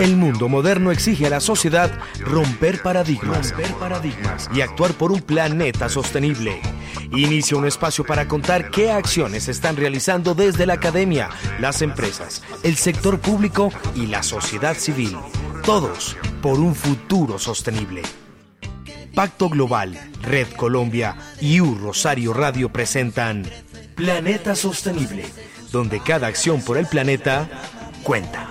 El mundo moderno exige a la sociedad romper paradigmas y actuar por un planeta sostenible. Inicia un espacio para contar qué acciones se están realizando desde la academia, las empresas, el sector público y la sociedad civil. Todos por un futuro sostenible. Pacto Global, Red Colombia y Rosario Radio presentan Planeta Sostenible, donde cada acción por el planeta cuenta.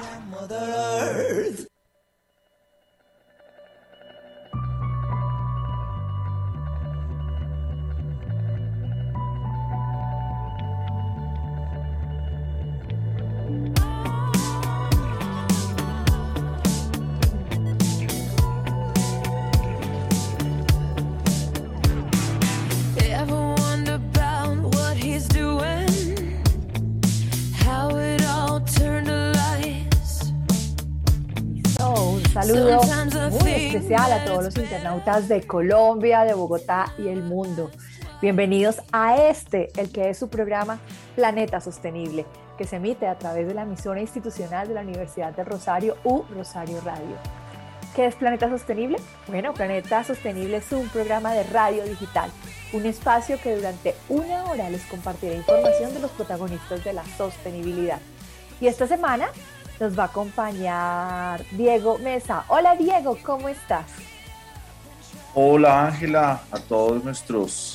Saludo muy especial a todos los internautas de Colombia, de Bogotá y el mundo. Bienvenidos a el que es su programa Planeta Sostenible, que se emite a través de la emisora institucional de la Universidad del Rosario, Rosario Radio. ¿Qué es Planeta Sostenible? Bueno, Planeta Sostenible es un programa de radio digital, un espacio que durante una hora les compartirá información de los protagonistas de la sostenibilidad. Y esta semana nos va a acompañar Diego Mesa. Hola Diego, ¿cómo estás? Hola Ángela, a todos nuestros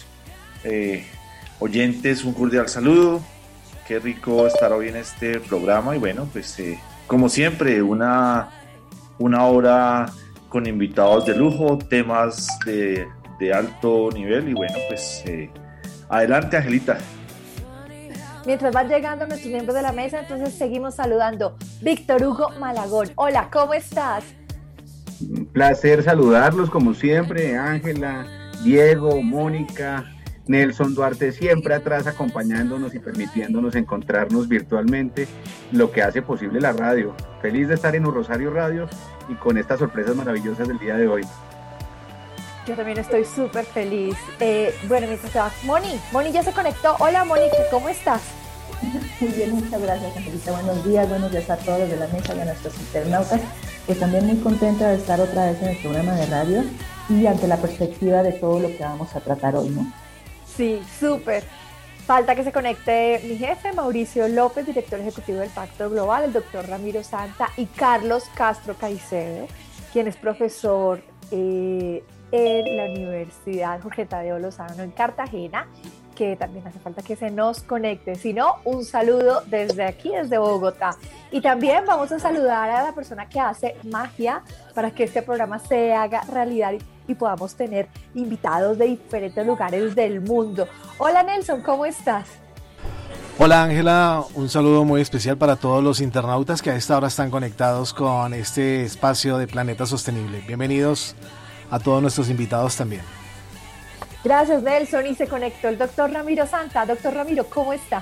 oyentes un cordial saludo. Qué rico estar hoy en este programa y bueno, pues como siempre una hora con invitados de lujo, temas de alto nivel y bueno, pues adelante Angelita. Mientras van llegando nuestros miembros de la mesa, entonces seguimos saludando. Víctor Hugo Malagón. Hola, ¿cómo estás? Un placer saludarlos como siempre, Ángela, Diego, Mónica, Nelson Duarte, siempre atrás acompañándonos y permitiéndonos encontrarnos virtualmente, lo que hace posible la radio. Feliz de estar en Rosario Radio y con estas sorpresas maravillosas del día de hoy. Yo también estoy súper feliz. Bueno, mientras se va, Moni ya se conectó. Hola, Mónica, ¿cómo estás? Muy bien, muchas gracias, Angelita. Buenos días a todos los de la mesa y a nuestros internautas. Pues también muy contenta de estar otra vez en el programa de radio y ante la perspectiva de todo lo que vamos a tratar hoy, ¿no? Sí, súper. Falta que se conecte mi jefe, Mauricio López, director ejecutivo del Pacto Global, el doctor Ramiro Santa y Carlos Castro Caicedo, quien es profesor en la Universidad Jorge Tadeo Lozano en Cartagena, que también hace falta que se nos conecte. Si no, un saludo desde aquí, desde Bogotá. Y también vamos a saludar a la persona que hace magia para que este programa se haga realidad y podamos tener invitados de diferentes lugares del mundo. Hola Nelson, ¿cómo estás? Hola Ángela, un saludo muy especial para todos los internautas que a esta hora están conectados con este espacio de Planeta Sostenible. Bienvenidos a todos nuestros invitados también. Gracias Nelson, y se conectó el doctor Ramiro Santa. Doctor Ramiro, ¿cómo está?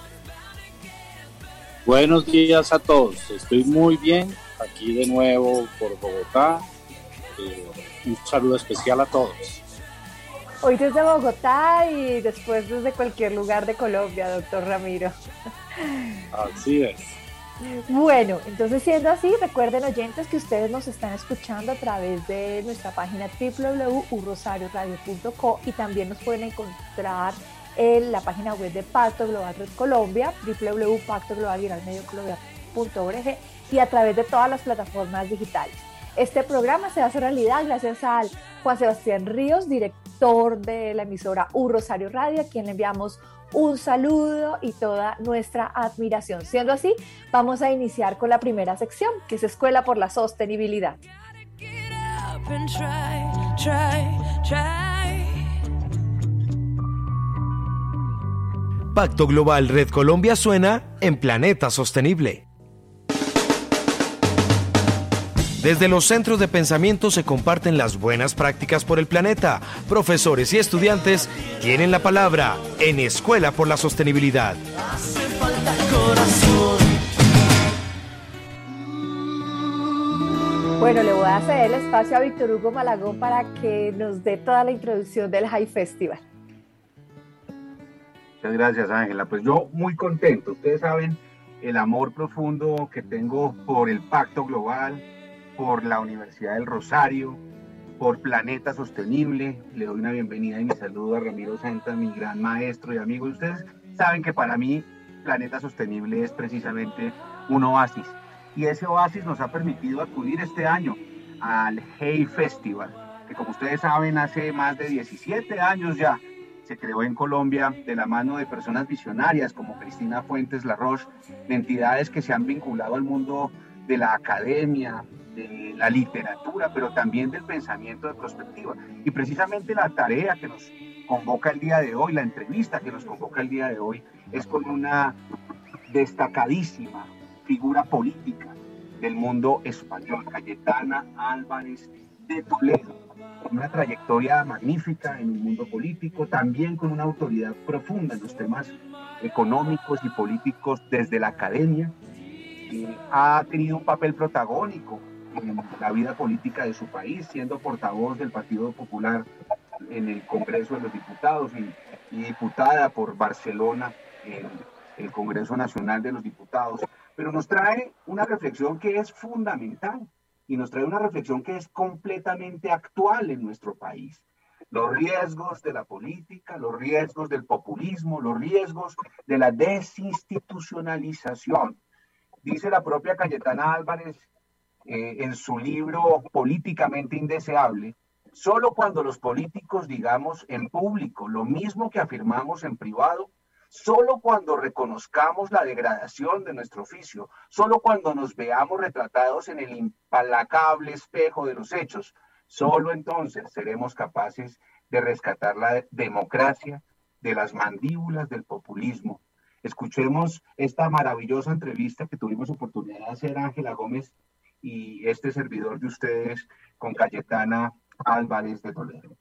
Buenos días a todos, estoy muy bien, aquí de nuevo por Bogotá. Un saludo especial a todos. Hoy desde Bogotá y después desde cualquier lugar de Colombia, doctor Ramiro. Así es. Bueno, entonces siendo así, recuerden oyentes que ustedes nos están escuchando a través de nuestra página www.rosarioradio.co y también nos pueden encontrar en la página web de Pacto Global Red Colombia, www.pactoglobal-medio-colombia.org y a través de todas las plataformas digitales. Este programa se hace realidad gracias al Juan Sebastián Ríos, director de la emisora Rosario Radio, a quien le enviamos un saludo y toda nuestra admiración. Siendo así, vamos a iniciar con la primera sección, que es Escuela por la Sostenibilidad. Pacto Global Red Colombia suena en Planeta Sostenible. Desde los centros de pensamiento se comparten las buenas prácticas por el planeta. Profesores y estudiantes tienen la palabra en Escuela por la Sostenibilidad. Hace falta corazón. Bueno, le voy a ceder el espacio a Víctor Hugo Malagón para que nos dé toda la introducción del High Festival. Muchas gracias, Ángela. Pues yo muy contento. Ustedes saben el amor profundo que tengo por el Pacto Global, por la Universidad del Rosario, por Planeta Sostenible. Le doy una bienvenida y mi saludo a Ramiro Santa, mi gran maestro y amigo. Y ustedes saben que para mí Planeta Sostenible es precisamente un oasis. Y ese oasis nos ha permitido acudir este año al Hey Festival, que como ustedes saben hace más de 17 años ya se creó en Colombia de la mano de personas visionarias como Cristina Fuentes Laroche, de entidades que se han vinculado al mundo de la academia, de la literatura, pero también del pensamiento de prospectiva. Y precisamente la tarea que nos convoca el día de hoy, la entrevista que nos convoca el día de hoy, es con una destacadísima figura política del mundo español, Cayetana Álvarez de Toledo, con una trayectoria magnífica en el mundo político, también con una autoridad profunda en los temas económicos y políticos desde la academia. Ha tenido un papel protagónico en la vida política de su país, siendo portavoz del Partido Popular en el Congreso de los Diputados y diputada por Barcelona en el Congreso Nacional de los Diputados. Pero nos trae una reflexión que es fundamental y nos trae una reflexión que es completamente actual en nuestro país. Los riesgos de la política, los riesgos del populismo, los riesgos de la desinstitucionalización. Dice la propia Cayetana Álvarez en su libro Políticamente Indeseable, solo cuando los políticos digamos en público lo mismo que afirmamos en privado, solo cuando reconozcamos la degradación de nuestro oficio, solo cuando nos veamos retratados en el implacable espejo de los hechos, solo entonces seremos capaces de rescatar la democracia de las mandíbulas del populismo. Escuchemos esta maravillosa entrevista que tuvimos oportunidad de hacer Ángela Gómez y este servidor de ustedes con Cayetana Álvarez de Toledo.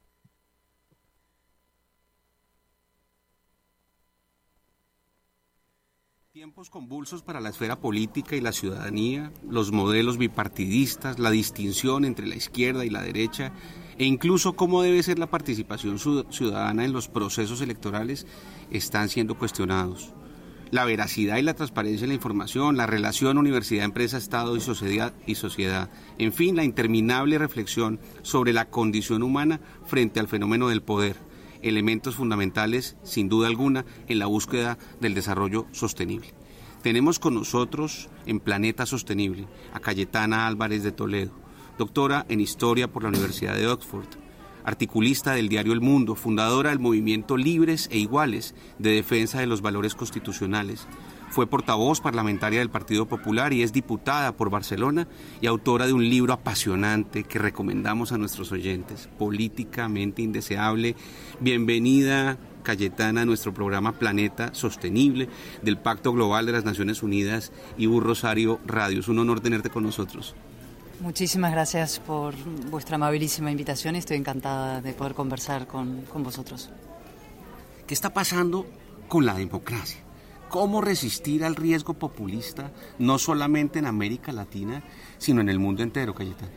Tiempos convulsos para la esfera política y la ciudadanía, los modelos bipartidistas, la distinción entre la izquierda y la derecha e incluso cómo debe ser la participación ciudadana en los procesos electorales están siendo cuestionados. La veracidad y la transparencia en la información, la relación universidad-empresa, Estado y sociedad, en fin, la interminable reflexión sobre la condición humana frente al fenómeno del poder, elementos fundamentales, sin duda alguna, en la búsqueda del desarrollo sostenible. Tenemos con nosotros en Planeta Sostenible a Cayetana Álvarez de Toledo, doctora en Historia por la Universidad de Oxford, articulista del diario El Mundo, fundadora del movimiento Libres e Iguales de defensa de los valores constitucionales. Fue portavoz parlamentaria del Partido Popular y es diputada por Barcelona y autora de un libro apasionante que recomendamos a nuestros oyentes, Políticamente Indeseable. Bienvenida, Cayetana, a nuestro programa Planeta Sostenible del Pacto Global de las Naciones Unidas y Rosario Radio. Es un honor tenerte con nosotros. Muchísimas gracias por vuestra amabilísima invitación y estoy encantada de poder conversar con vosotros. ¿Qué está pasando con la democracia? ¿Cómo resistir al riesgo populista, no solamente en América Latina, sino en el mundo entero, Cayetana?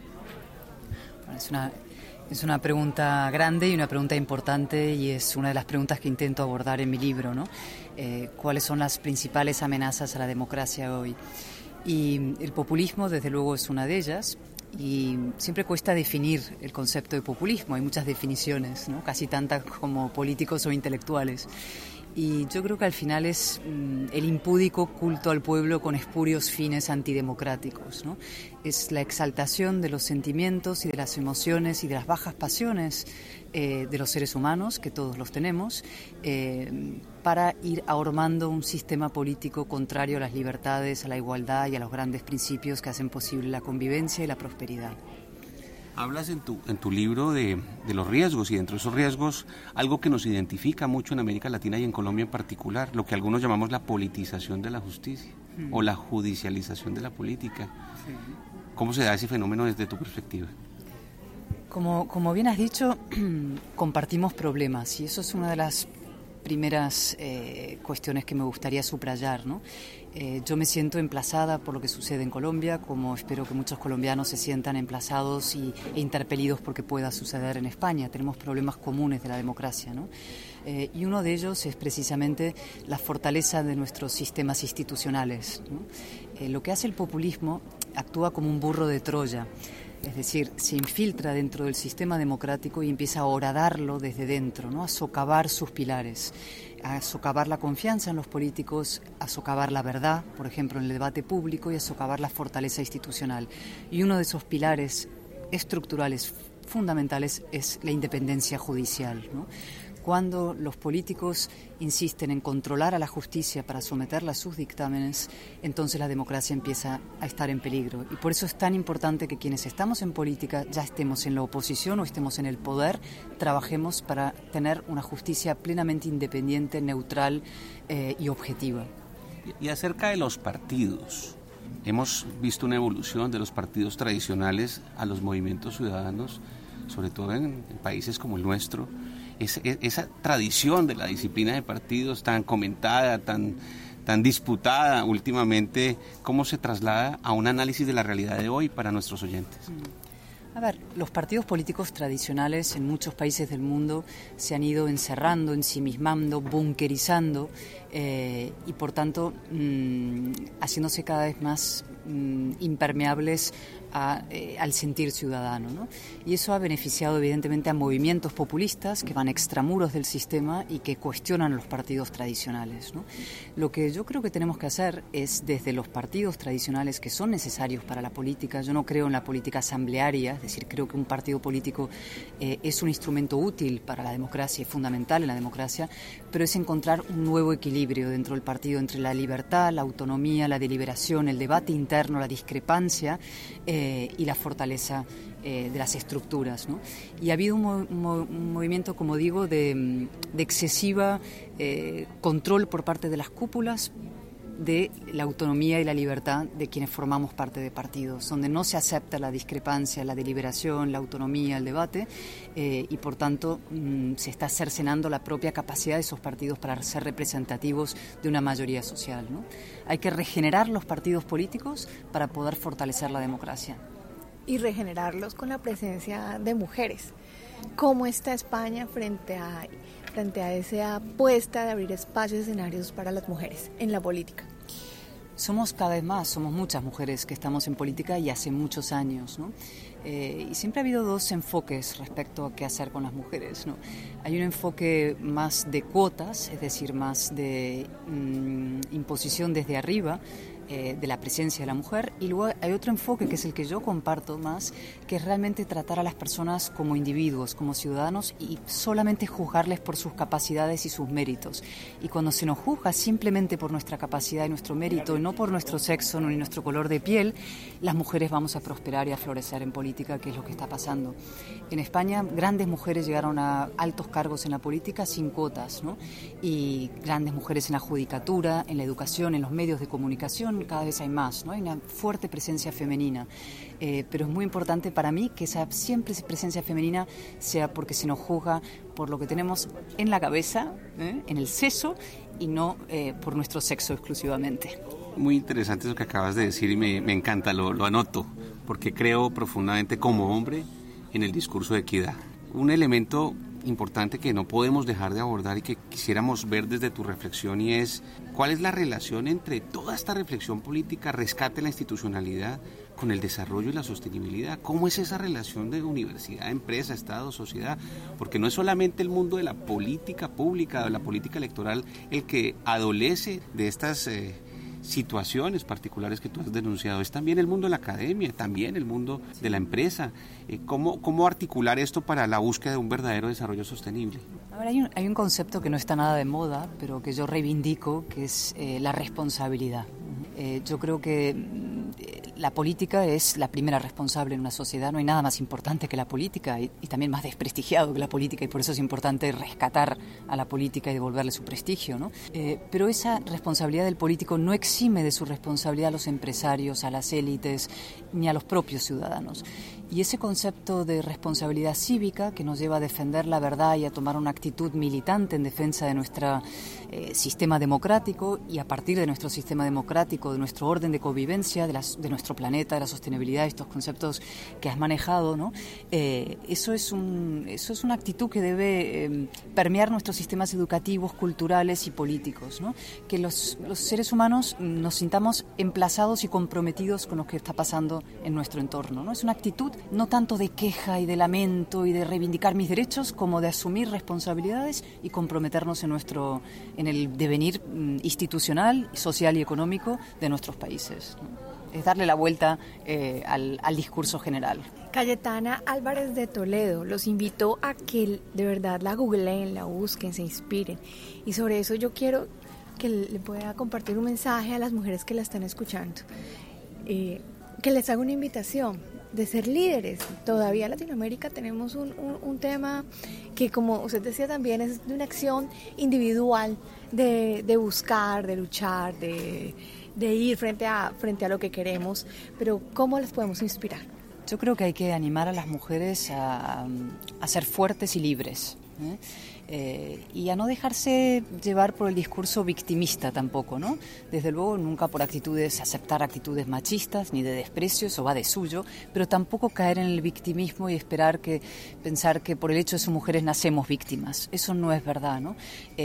Es una pregunta grande y una pregunta importante y es una de las preguntas que intento abordar en mi libro, ¿no? ¿Cuáles son las principales amenazas a la democracia hoy? Y el populismo, desde luego, es una de ellas. Y siempre cuesta definir el concepto de populismo. Hay muchas definiciones, ¿no? Casi tantas como políticos o intelectuales. Y yo creo que al final es el impúdico culto al pueblo con espurios fines antidemocráticos, ¿no? Es la exaltación de los sentimientos y de las emociones y de las bajas pasiones de los seres humanos, que todos los tenemos, para ir ahormando un sistema político contrario a las libertades, a la igualdad y a los grandes principios que hacen posible la convivencia y la prosperidad. Hablas en tu libro de los riesgos y dentro de esos riesgos algo que nos identifica mucho en América Latina y en Colombia en particular, lo que algunos llamamos la politización de la justicia o la judicialización de la política. Sí. ¿Cómo se da ese fenómeno desde tu perspectiva? Como bien has dicho, compartimos problemas y eso es una de las primeras cuestiones que me gustaría subrayar, ¿no? Yo me siento emplazada por lo que sucede en Colombia, como espero que muchos colombianos se sientan emplazados e interpelidos porque pueda suceder en España. Tenemos problemas comunes de la democracia, ¿no? Y uno de ellos es precisamente la fortaleza de nuestros sistemas institucionales, ¿no? Lo que hace el populismo actúa como un burro de Troya. Es decir, se infiltra dentro del sistema democrático y empieza a horadarlo desde dentro, ¿no? A socavar sus pilares, a socavar la confianza en los políticos, a socavar la verdad, por ejemplo, en el debate público, y a socavar la fortaleza institucional. Y uno de esos pilares estructurales fundamentales es la independencia judicial, ¿no? Cuando los políticos insisten en controlar a la justicia para someterla a sus dictámenes, entonces la democracia empieza a estar en peligro. Y por eso es tan importante que quienes estamos en política, ya estemos en la oposición o estemos en el poder, trabajemos para tener una justicia plenamente independiente, neutral y objetiva. Y acerca de los partidos, hemos visto una evolución de los partidos tradicionales a los movimientos ciudadanos, sobre todo en países como el nuestro. Esa tradición de la disciplina de partidos tan comentada, tan disputada últimamente, ¿cómo se traslada a un análisis de la realidad de hoy para nuestros oyentes? A ver, los partidos políticos tradicionales en muchos países del mundo se han ido encerrando, ensimismando, bunkerizando y por tanto haciéndose cada vez más impermeables al sentir ciudadano, ¿no? Y eso ha beneficiado evidentemente a movimientos populistas que van extramuros del sistema y que cuestionan los partidos tradicionales, ¿no? Lo que yo creo que tenemos que hacer es, desde los partidos tradicionales que son necesarios para la política, yo no creo en la política asamblearia, es decir, creo que un partido político es un instrumento útil para la democracia y fundamental en la democracia, pero es encontrar un nuevo equilibrio dentro del partido entre la libertad, la autonomía, la deliberación, el debate interno, la discrepancia y la fortaleza de las estructuras, ¿no? Y ha habido un movimiento, como digo, de excesiva control por parte de las cúpulas de la autonomía y la libertad de quienes formamos parte de partidos, donde no se acepta la discrepancia, la deliberación, la autonomía, el debate, y por tanto se está cercenando la propia capacidad de esos partidos para ser representativos de una mayoría social, ¿no? Hay que regenerar los partidos políticos para poder fortalecer la democracia. Y regenerarlos con la presencia de mujeres. ¿Cómo está España frente a esa apuesta de abrir espacios y escenarios para las mujeres en la política? Somos cada vez más, somos muchas mujeres que estamos en política y hace muchos años, ¿no? Y siempre ha habido dos enfoques respecto a qué hacer con las mujeres, ¿no? Hay un enfoque más de cuotas, es decir, más de imposición desde arriba, de la presencia de la mujer, y luego hay otro enfoque que es el que yo comparto más, que es realmente tratar a las personas como individuos, como ciudadanos, y solamente juzgarles por sus capacidades y sus méritos. Y cuando se nos juzga simplemente por nuestra capacidad y nuestro mérito, y no por nuestro sexo ni nuestro color de piel, las mujeres vamos a prosperar y a florecer en política, que es lo que está pasando. En España, grandes mujeres llegaron a altos cargos en la política sin cuotas, ¿no? Y grandes mujeres en la judicatura, en la educación, en los medios de comunicación, cada vez hay más, ¿no? Hay una fuerte presencia femenina, pero es muy importante para mí que esa siempre presencia femenina sea porque se nos juzga por lo que tenemos en la cabeza, en el seso, y no por nuestro sexo exclusivamente. Muy interesante eso que acabas de decir y me encanta, lo anoto, porque creo profundamente como hombre en el discurso de equidad. Un elemento importante que no podemos dejar de abordar y que quisiéramos ver desde tu reflexión, y es cuál es la relación entre toda esta reflexión política, rescate de la institucionalidad, con el desarrollo y la sostenibilidad. ¿Cómo es esa relación de universidad, empresa, Estado, sociedad? Porque no es solamente el mundo de la política pública, de la política electoral, el que adolece de estas situaciones particulares que tú has denunciado, es también el mundo de la academia, también el mundo de la empresa. ¿Cómo articular esto para la búsqueda de un verdadero desarrollo sostenible? Ahora hay un concepto que no está nada de moda, pero que yo reivindico, que es la responsabilidad. Yo creo que la política es la primera responsable en una sociedad. No hay nada más importante que la política y también más desprestigiado que la política, y por eso es importante rescatar a la política y devolverle su prestigio, ¿no? Pero esa responsabilidad del político no exime de su responsabilidad a los empresarios, a las élites, ni a los propios ciudadanos. Y ese concepto de responsabilidad cívica que nos lleva a defender la verdad y a tomar una actitud militante en defensa de nuestro sistema democrático, y a partir de nuestro sistema democrático, de nuestro orden de convivencia, de nuestro planeta, de la sostenibilidad, estos conceptos que has manejado, ¿no? Eso es una actitud que debe permear nuestros sistemas educativos, culturales y políticos, ¿no? Que los seres humanos nos sintamos emplazados y comprometidos con lo que está pasando en nuestro entorno, ¿no? Es una actitud no tanto de queja y de lamento y de reivindicar mis derechos, como de asumir responsabilidades y comprometernos en el devenir institucional, social y económico de nuestros países, ¿no? Es darle la vuelta al discurso general. Cayetana Álvarez de Toledo, los invito a que de verdad la googleen, la busquen, se inspiren. Y sobre eso yo quiero que le pueda compartir un mensaje a las mujeres que la están escuchando. Que les haga una invitación de ser líderes. Todavía en Latinoamérica tenemos un tema que, como usted decía también, es de una acción individual, de buscar, de luchar, de ir frente a lo que queremos, pero ¿cómo las podemos inspirar? Yo creo que hay que animar a las mujeres a ser fuertes y libres, y a no dejarse llevar por el discurso victimista tampoco, ¿no? Desde luego nunca por aceptar actitudes machistas ni de desprecio, eso va de suyo, pero tampoco caer en el victimismo y pensar que por el hecho de ser mujeres nacemos víctimas. Eso no es verdad, ¿no?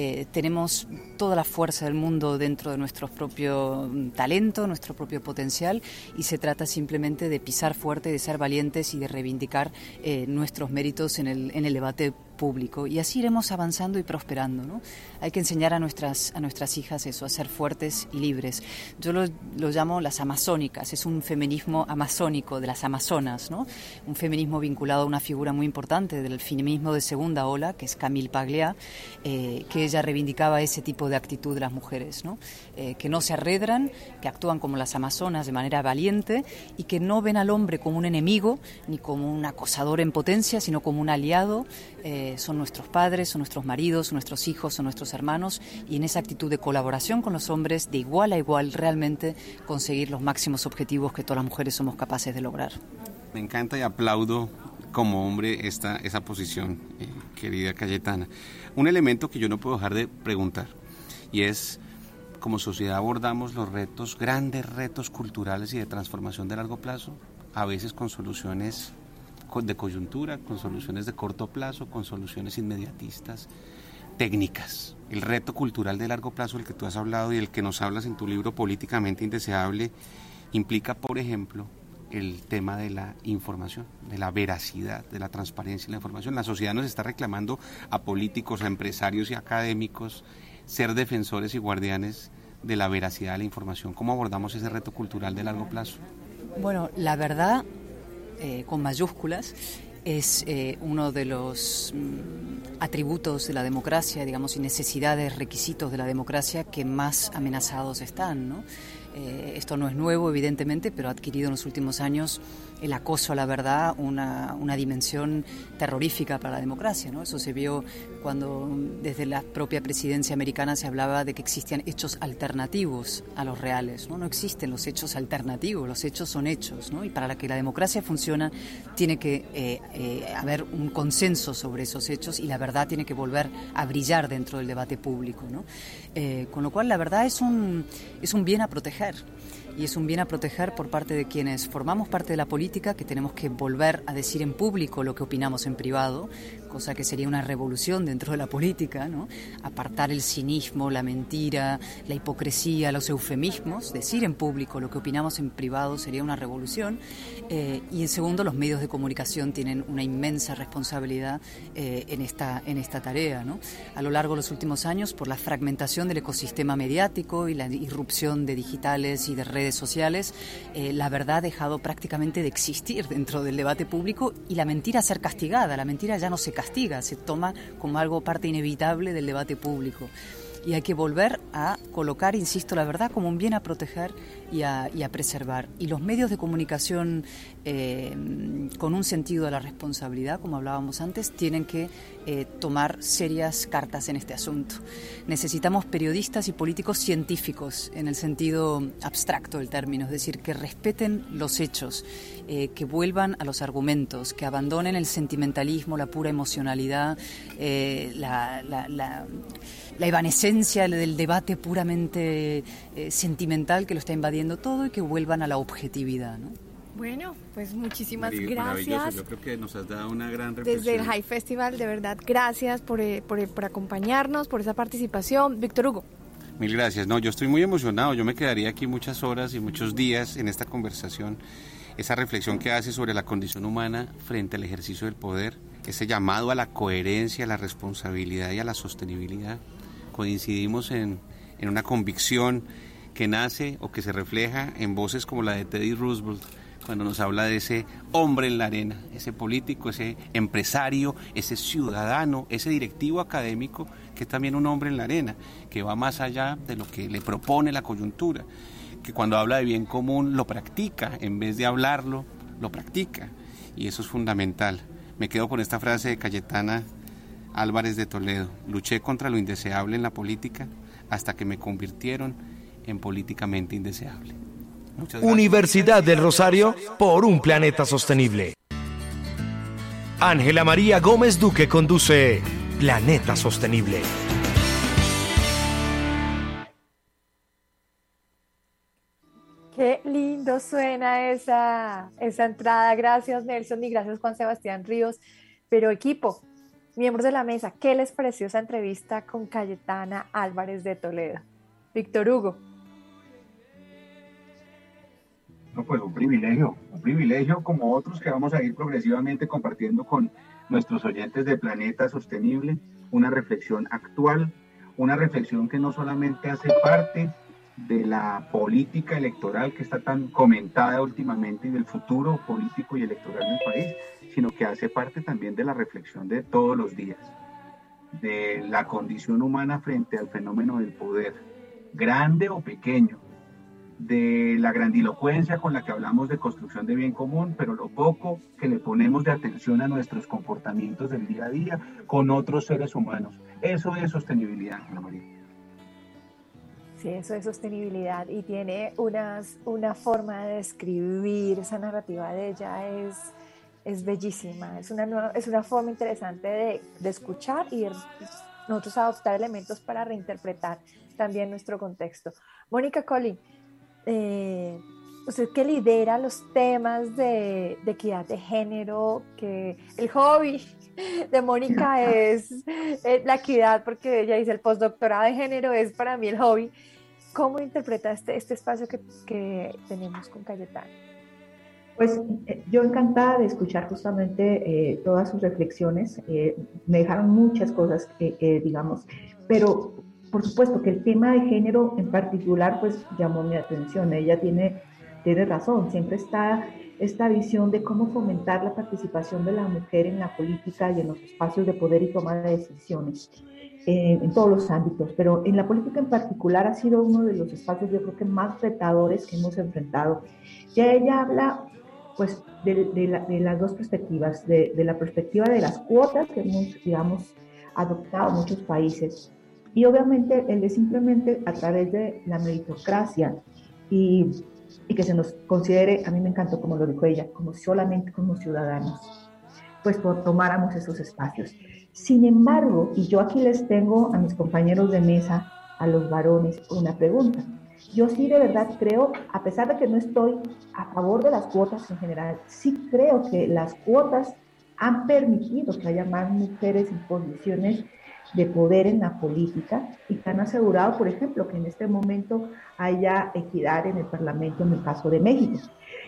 Tenemos toda la fuerza del mundo dentro de nuestro propio talento, nuestro propio potencial, y se trata simplemente de pisar fuerte, de ser valientes y de reivindicar nuestros méritos en el debate público, y así iremos avanzando y prosperando, ¿no? Hay que enseñar a nuestras hijas eso, a ser fuertes y libres. Yo lo llamo las amazónicas, es un feminismo amazónico de las amazonas, ¿no? Un feminismo vinculado a una figura muy importante del feminismo de segunda ola, que es Camille Paglia, que ella reivindicaba ese tipo de actitud de las mujeres, ¿no? Que no se arredran, que actúan como las amazonas de manera valiente y que no ven al hombre como un enemigo ni como un acosador en potencia, sino como un aliado. Son nuestros padres, son nuestros maridos, son nuestros hijos, son nuestros hermanos, y en esa actitud de colaboración con los hombres, de igual a igual, realmente conseguir los máximos objetivos que todas las mujeres somos capaces de lograr. Me encanta y aplaudo como hombre esa posición, querida Cayetana. Un elemento que yo no puedo dejar de preguntar, y es: como sociedad abordamos los grandes retos culturales y de transformación de largo plazo, a veces con soluciones de coyuntura, con soluciones de corto plazo, con soluciones inmediatistas, técnicas. El reto cultural de largo plazo, del que tú has hablado y el que nos hablas en tu libro Políticamente Indeseable, implica, por ejemplo, el tema de la información, de la veracidad, de la transparencia en la información. La sociedad nos está reclamando a políticos, a empresarios y académicos ser defensores y guardianes de la veracidad de la información. ¿Cómo abordamos ese reto cultural de largo plazo? Bueno, la verdad, con mayúsculas, es uno de los atributos de la democracia, digamos, y necesidades, requisitos de la democracia que más amenazados están, ¿no? Esto no es nuevo, evidentemente, pero ha adquirido en los últimos años el acoso a la verdad una dimensión terrorífica para la democracia, ¿no? Eso se vio cuando desde la propia presidencia americana se hablaba de que existían hechos alternativos a los reales, ¿no? No existen los hechos alternativos, los hechos son hechos, ¿no? Y para que la democracia funcione tiene que haber un consenso sobre esos hechos, y la verdad tiene que volver a brillar dentro del debate público, ¿no? Con lo cual la verdad es un bien a proteger. Y es un bien a proteger por parte de quienes formamos parte de la política, que tenemos que volver a decir en público lo que opinamos en privado, cosa que sería una revolución dentro de la política, ¿no? Apartar el cinismo, la mentira, la hipocresía, los eufemismos, decir en público lo que opinamos en privado sería una revolución. Y en segundo, los medios de comunicación tienen una inmensa responsabilidad en esta tarea, ¿no? A lo largo de los últimos años, por la fragmentación del ecosistema mediático y la irrupción de digitales y de redes sociales, la verdad ha dejado prácticamente de existir dentro del debate público, y la mentira a ser castigada. La mentira ya no se castiga, se toma como algo parte inevitable del debate público. Y hay que volver a colocar, insisto, la verdad como un bien a proteger y a preservar. Y los medios de comunicación con un sentido de la responsabilidad, como hablábamos antes, tienen que tomar serias cartas en este asunto. Necesitamos periodistas y políticos científicos en el sentido abstracto del término, es decir, que respeten los hechos, que vuelvan a los argumentos, que abandonen el sentimentalismo, la pura emocionalidad, la evanescencia del debate puramente sentimental que lo está invadiendo todo, y que vuelvan a la objetividad, ¿no? Bueno, pues muchísimas Maravilloso. gracias. Yo creo que nos has dado una gran reflexión. Desde el High Festival, de verdad, gracias por acompañarnos, por esa participación. Víctor Hugo. Mil gracias. No, yo estoy muy emocionado. Yo me quedaría aquí muchas horas y muchos días en esta conversación. Esa reflexión que hace sobre la condición humana frente al ejercicio del poder, ese llamado a la coherencia, a la responsabilidad y a la sostenibilidad. Coincidimos en una convicción que nace o que se refleja en voces como la de Teddy Roosevelt, cuando nos habla de ese hombre en la arena, ese político, ese empresario, ese ciudadano, ese directivo académico, que es también un hombre en la arena, que va más allá de lo que le propone la coyuntura, que cuando habla de bien común lo practica, en vez de hablarlo, lo practica, y eso es fundamental. Me quedo con esta frase de Cayetana Álvarez de Toledo: luché contra lo indeseable en la política hasta que me convirtieron en políticamente indeseable. Universidad del Rosario, por un planeta sostenible. Ángela María Gómez Duque conduce Planeta Sostenible. Qué lindo suena esa entrada. Gracias, Nelson, y gracias, Juan Sebastián Ríos. Pero equipo, miembros de la mesa, ¿qué les pareció esa entrevista con Cayetana Álvarez de Toledo? Víctor Hugo. No, pues un privilegio como otros que vamos a ir progresivamente compartiendo con nuestros oyentes de Planeta Sostenible, una reflexión actual, una reflexión que no solamente hace parte de la política electoral que está tan comentada últimamente y del futuro político y electoral del país, sino que hace parte también de la reflexión de todos los días, de la condición humana frente al fenómeno del poder, grande o pequeño, de la grandilocuencia con la que hablamos de construcción de bien común, pero lo poco que le ponemos de atención a nuestros comportamientos del día a día con otros seres humanos. Eso es sostenibilidad, Ana María. Sí, eso es sostenibilidad, y tiene una forma de describir esa narrativa de ella, es bellísima, es una forma interesante de escuchar y de nosotros adoptar elementos para reinterpretar también nuestro contexto. Mónica Collin, usted que lidera los temas de equidad de género, que el hobby de Mónica es la equidad, porque ella dice el postdoctorado de género es para mí el hobby. ¿Cómo interpreta este espacio que tenemos con Cayetana? Pues yo encantada de escuchar justamente todas sus reflexiones. Me dejaron muchas cosas digamos, pero por supuesto que el tema de género en particular pues llamó mi atención. Ella tiene razón, siempre está esta visión de cómo fomentar la participación de la mujer en la política y en los espacios de poder y toma de decisiones en todos los ámbitos, pero en la política en particular ha sido uno de los espacios yo creo que más retadores que hemos enfrentado. Ya ella habla pues de las dos perspectivas, de la perspectiva de las cuotas que hemos, digamos, adoptado muchos países, y obviamente el de simplemente a través de la meritocracia y que se nos considere, a mí me encantó como lo dijo ella, como solamente como ciudadanos, pues tomáramos esos espacios. Sin embargo, y yo aquí les tengo a mis compañeros de mesa, a los varones, una pregunta. Yo sí de verdad creo, a pesar de que no estoy a favor de las cuotas en general, sí creo que las cuotas han permitido que haya más mujeres en posiciones de poder en la política y que han asegurado, por ejemplo, que en este momento haya equidad en el Parlamento en el caso de México,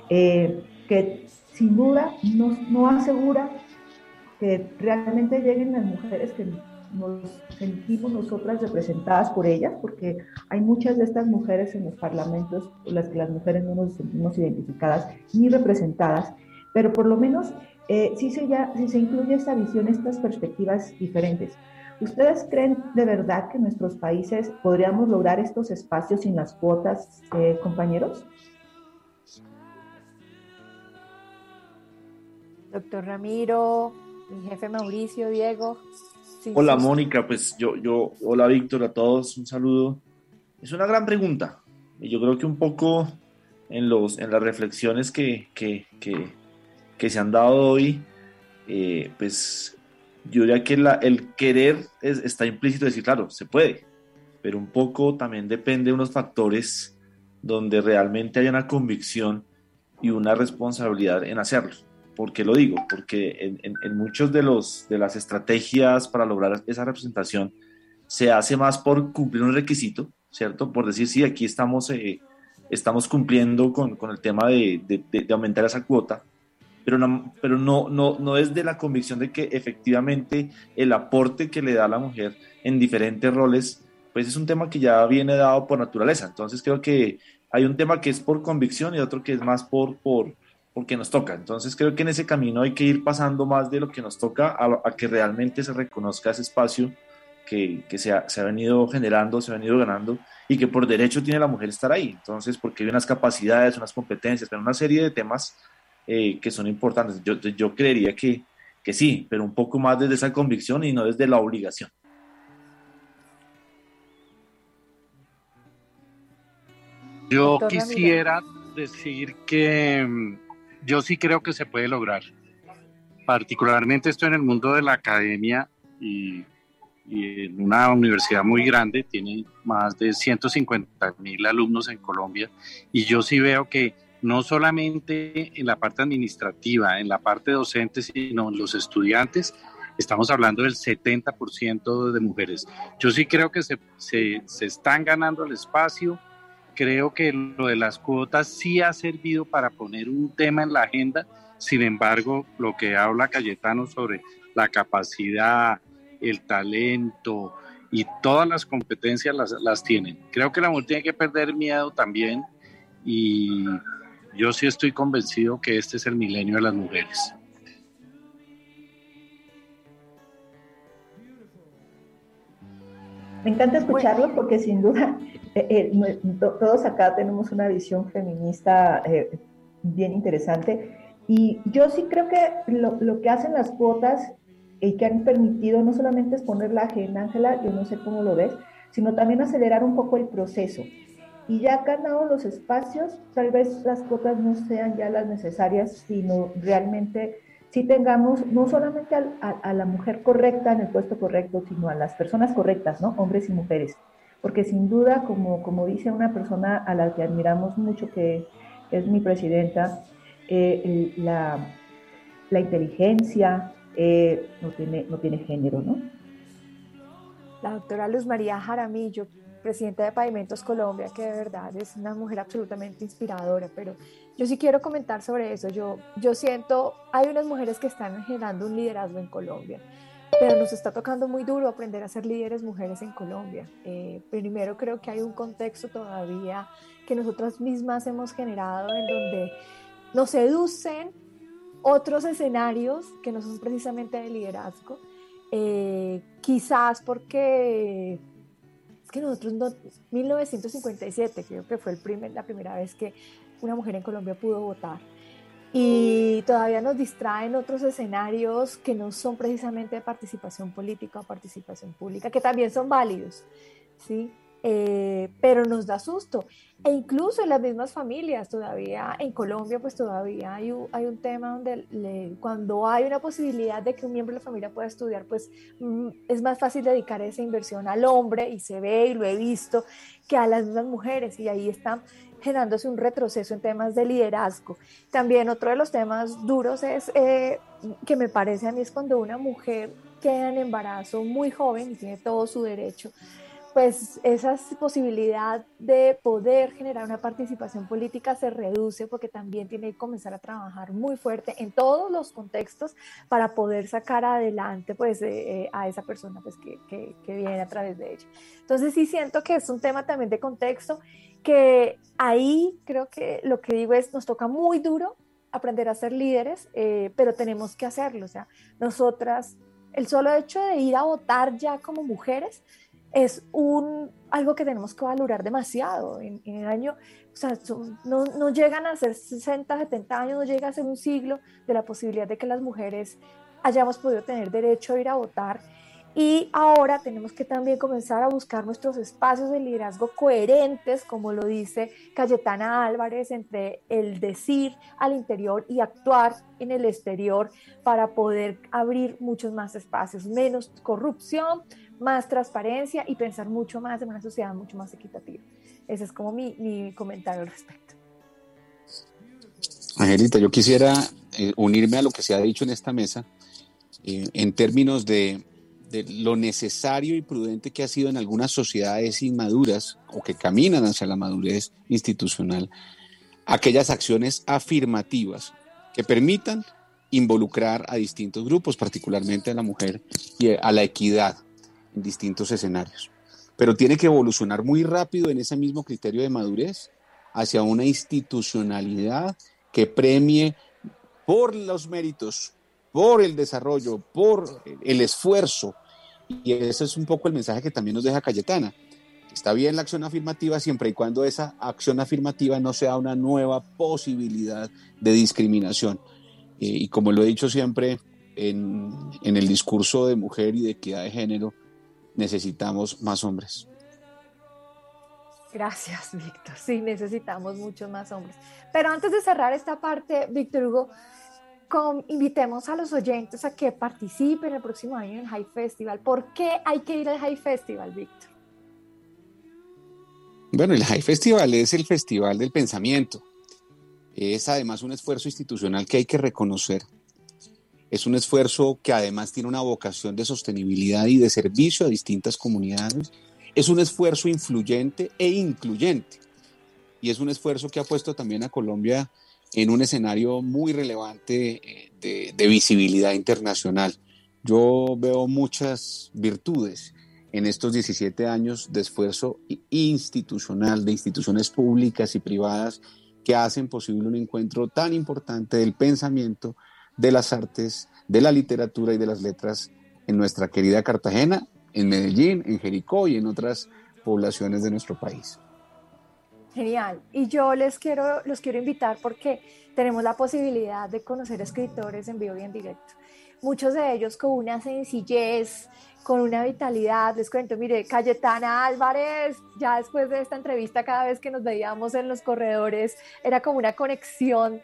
que sin duda no asegura que realmente lleguen las mujeres que nos sentimos nosotras representadas por ellas, porque hay muchas de estas mujeres en los parlamentos por las que las mujeres no nos sentimos identificadas ni representadas, pero por lo menos si se incluye esta visión, estas perspectivas diferentes. ¿Ustedes creen de verdad que en nuestros países podríamos lograr estos espacios sin las cuotas, compañeros? Doctor Ramiro, mi jefe Mauricio, Diego. Hola Mónica, pues hola Víctor, a todos, un saludo. Es una gran pregunta y yo creo que un poco en las reflexiones que se han dado hoy, pues yo diría que el querer está implícito, decir, claro, se puede, pero un poco también depende de unos factores donde realmente hay una convicción y una responsabilidad en hacerlo. ¿Por qué lo digo? Porque en muchos de las estrategias para lograr esa representación se hace más por cumplir un requisito, ¿cierto? Por decir, sí, aquí estamos cumpliendo con el tema de aumentar esa cuota, pero no es de la convicción de que efectivamente el aporte que le da la mujer en diferentes roles, pues es un tema que ya viene dado por naturaleza. Entonces creo que hay un tema que es por convicción y otro que es más porque nos toca. Entonces creo que en ese camino hay que ir pasando más de lo que nos toca a que realmente se reconozca ese espacio que se ha venido generando, se ha venido ganando y que por derecho tiene la mujer estar ahí. Entonces, porque hay unas capacidades, unas competencias, pero una serie de temas que son importantes. Yo creería que sí, pero un poco más desde esa convicción y no desde la obligación. Yo quisiera decir que yo sí creo que se puede lograr. Particularmente esto en el mundo de la academia y en una universidad muy grande, tiene más de 150.000 alumnos en Colombia, y yo sí veo que no solamente en la parte administrativa, en la parte docente, sino en los estudiantes, estamos hablando del 70% de mujeres. Yo sí creo que se están ganando el espacio. Creo que lo de las cuotas sí ha servido para poner un tema en la agenda. Sin embargo, lo que habla Cayetano sobre la capacidad, el talento y todas las competencias las tienen. Creo que la mujer tiene que perder miedo también, y yo sí estoy convencido que este es el milenio de las mujeres. Me encanta escucharlo porque sin duda todos acá tenemos una visión feminista bien interesante, y yo sí creo que lo que hacen las cuotas y que han permitido no solamente es poner la agenda, Ángela, yo no sé cómo lo ves, sino también acelerar un poco el proceso. Y ya ganado los espacios, tal vez las cuotas no sean ya las necesarias, sino realmente sí tengamos no solamente a la mujer correcta en el puesto correcto, sino a las personas correctas, ¿no? Hombres y mujeres. Porque sin duda, como dice una persona a la que admiramos mucho, que es mi presidenta, la inteligencia no tiene género, ¿no? La doctora Luz María Jaramillo, presidenta de Pavimentos Colombia, que de verdad es una mujer absolutamente inspiradora, pero yo sí quiero comentar sobre eso. Yo siento, hay unas mujeres que están generando un liderazgo en Colombia, pero nos está tocando muy duro aprender a ser líderes mujeres en Colombia. Primero creo que hay un contexto todavía que nosotras mismas hemos generado en donde nos seducen otros escenarios que no son precisamente de liderazgo, quizás porque es que nosotros, 1957 creo que fue la primera vez que una mujer en Colombia pudo votar, y todavía nos distraen otros escenarios que no son precisamente de participación política o participación pública, que también son válidos, ¿sí? Pero nos da susto, e incluso en las mismas familias todavía en Colombia, pues todavía hay un tema donde cuando hay una posibilidad de que un miembro de la familia pueda estudiar, pues es más fácil dedicar esa inversión al hombre, y se ve y lo he visto, que a las mismas mujeres, y ahí está generándose un retroceso en temas de liderazgo. También otro de los temas duros es que me parece a mí es cuando una mujer queda en embarazo muy joven y tiene todo su derecho, pues esa posibilidad de poder generar una participación política se reduce, porque también tiene que comenzar a trabajar muy fuerte en todos los contextos para poder sacar adelante pues a esa persona pues que viene a través de ella. Entonces sí siento que es un tema también de contexto, que ahí creo que lo que digo es, nos toca muy duro aprender a ser líderes, pero tenemos que hacerlo. O sea, nosotras el solo hecho de ir a votar ya como mujeres es algo que tenemos que valorar demasiado. En el año, o sea, no llegan a ser 60, 70 años, no llega a ser un siglo de la posibilidad de que las mujeres hayamos podido tener derecho a ir a votar. Y ahora tenemos que también comenzar a buscar nuestros espacios de liderazgo coherentes, como lo dice Cayetana Álvarez, entre el decir al interior y actuar en el exterior para poder abrir muchos más espacios, menos corrupción, más transparencia y pensar mucho más en una sociedad mucho más equitativa. Ese es como mi comentario al respecto. Angelita, yo quisiera unirme a lo que se ha dicho en esta mesa en términos de lo necesario y prudente que ha sido en algunas sociedades inmaduras o que caminan hacia la madurez institucional, aquellas acciones afirmativas que permitan involucrar a distintos grupos, particularmente a la mujer y a la equidad en distintos escenarios. Pero tiene que evolucionar muy rápido en ese mismo criterio de madurez hacia una institucionalidad que premie por los méritos, por el desarrollo, por el esfuerzo. Y ese es un poco el mensaje que también nos deja Cayetana. Está bien la acción afirmativa siempre y cuando esa acción afirmativa no sea una nueva posibilidad de discriminación. Y como lo he dicho siempre en el discurso de mujer y de equidad de género, necesitamos más hombres. Gracias, Víctor. Sí, necesitamos muchos más hombres. Pero antes de cerrar esta parte, Víctor Hugo, invitemos a los oyentes a que participen el próximo año en el High Festival. ¿Por qué hay que ir al High Festival, Víctor? Bueno, el High Festival es el festival del pensamiento. Es además un esfuerzo institucional que hay que reconocer. Es un esfuerzo que además tiene una vocación de sostenibilidad y de servicio a distintas comunidades. Es un esfuerzo influyente e incluyente. Y es un esfuerzo que ha puesto también a Colombia en un escenario muy relevante de visibilidad internacional. Yo veo muchas virtudes en estos 17 años de esfuerzo institucional, de instituciones públicas y privadas que hacen posible un encuentro tan importante del pensamiento, de las artes, de la literatura y de las letras en nuestra querida Cartagena, en Medellín, en Jericó y en otras poblaciones de nuestro país. Genial. Y yo los quiero invitar porque tenemos la posibilidad de conocer escritores en vivo y en directo. Muchos de ellos con una sencillez, con una vitalidad. Les cuento, mire, Cayetana Álvarez, ya después de esta entrevista, cada vez que nos veíamos en los corredores, era como una conexión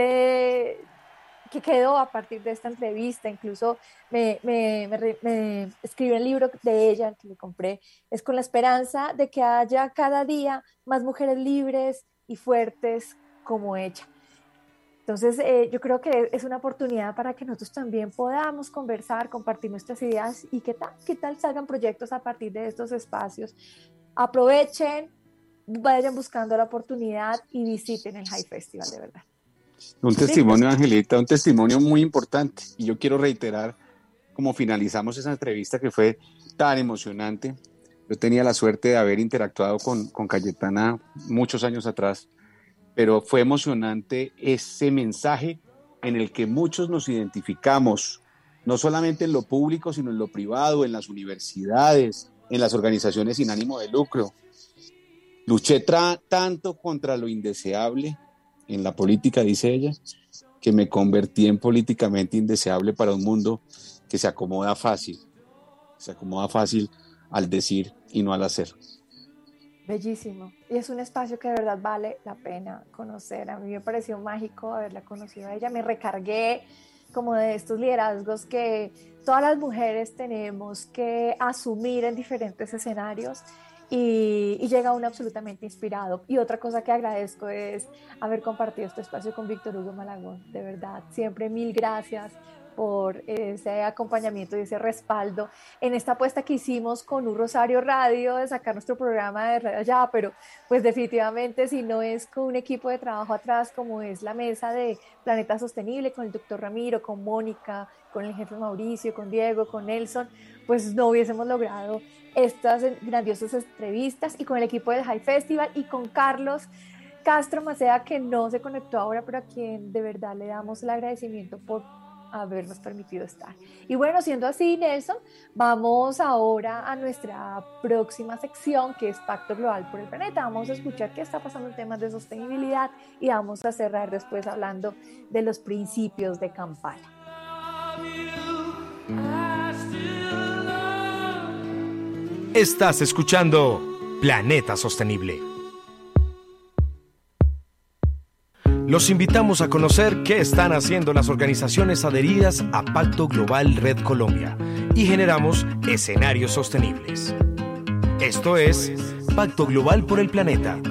que quedó a partir de esta entrevista. Incluso me escribió el libro de ella, que le compré, es con la esperanza de que haya cada día más mujeres libres y fuertes como ella. Entonces, yo creo que es una oportunidad para que nosotros también podamos conversar, compartir nuestras ideas y qué tal salgan proyectos a partir de estos espacios. Aprovechen, vayan buscando la oportunidad y visiten el High Festival, de verdad. Un testimonio, Angelita, un testimonio muy importante. Y yo quiero reiterar, como finalizamos esa entrevista que fue tan emocionante. Yo tenía la suerte de haber interactuado con Cayetana muchos años atrás, pero fue emocionante ese mensaje en el que muchos nos identificamos, no solamente en lo público, sino en lo privado, en las universidades, en las organizaciones sin ánimo de lucro. Luché tanto contra lo indeseable en la política, dice ella, que me convertí en políticamente indeseable para un mundo que se acomoda fácil al decir y no al hacer. Bellísimo. Y es un espacio que de verdad vale la pena conocer. A mí me pareció mágico haberla conocido a ella. Me recargué como de estos liderazgos que todas las mujeres tenemos que asumir en diferentes escenarios. Y llega uno absolutamente inspirado. Y otra cosa que agradezco es haber compartido este espacio con Víctor Hugo Malagón. De verdad, siempre mil gracias por ese acompañamiento y ese respaldo en esta apuesta que hicimos con un Rosario Radio de sacar nuestro programa de radio allá, pero pues definitivamente si no es con un equipo de trabajo atrás como es la mesa de Planeta Sostenible, con el doctor Ramiro, con Mónica, con el jefe Mauricio, con Diego, con Nelson, pues no hubiésemos logrado estas grandiosas entrevistas, y con el equipo del High Festival y con Carlos Castro Maceda, que no se conectó ahora, pero a quien de verdad le damos el agradecimiento por habernos permitido estar. Y bueno, siendo así, Nelson, vamos ahora a nuestra próxima sección, que es Pacto Global por el Planeta. Vamos a escuchar qué está pasando en temas de sostenibilidad y vamos a cerrar después hablando de los principios de Kampala. Estás escuchando Planeta Sostenible. Los invitamos a conocer qué están haciendo las organizaciones adheridas a Pacto Global Red Colombia y generamos escenarios sostenibles. Esto es Pacto Global por el Planeta.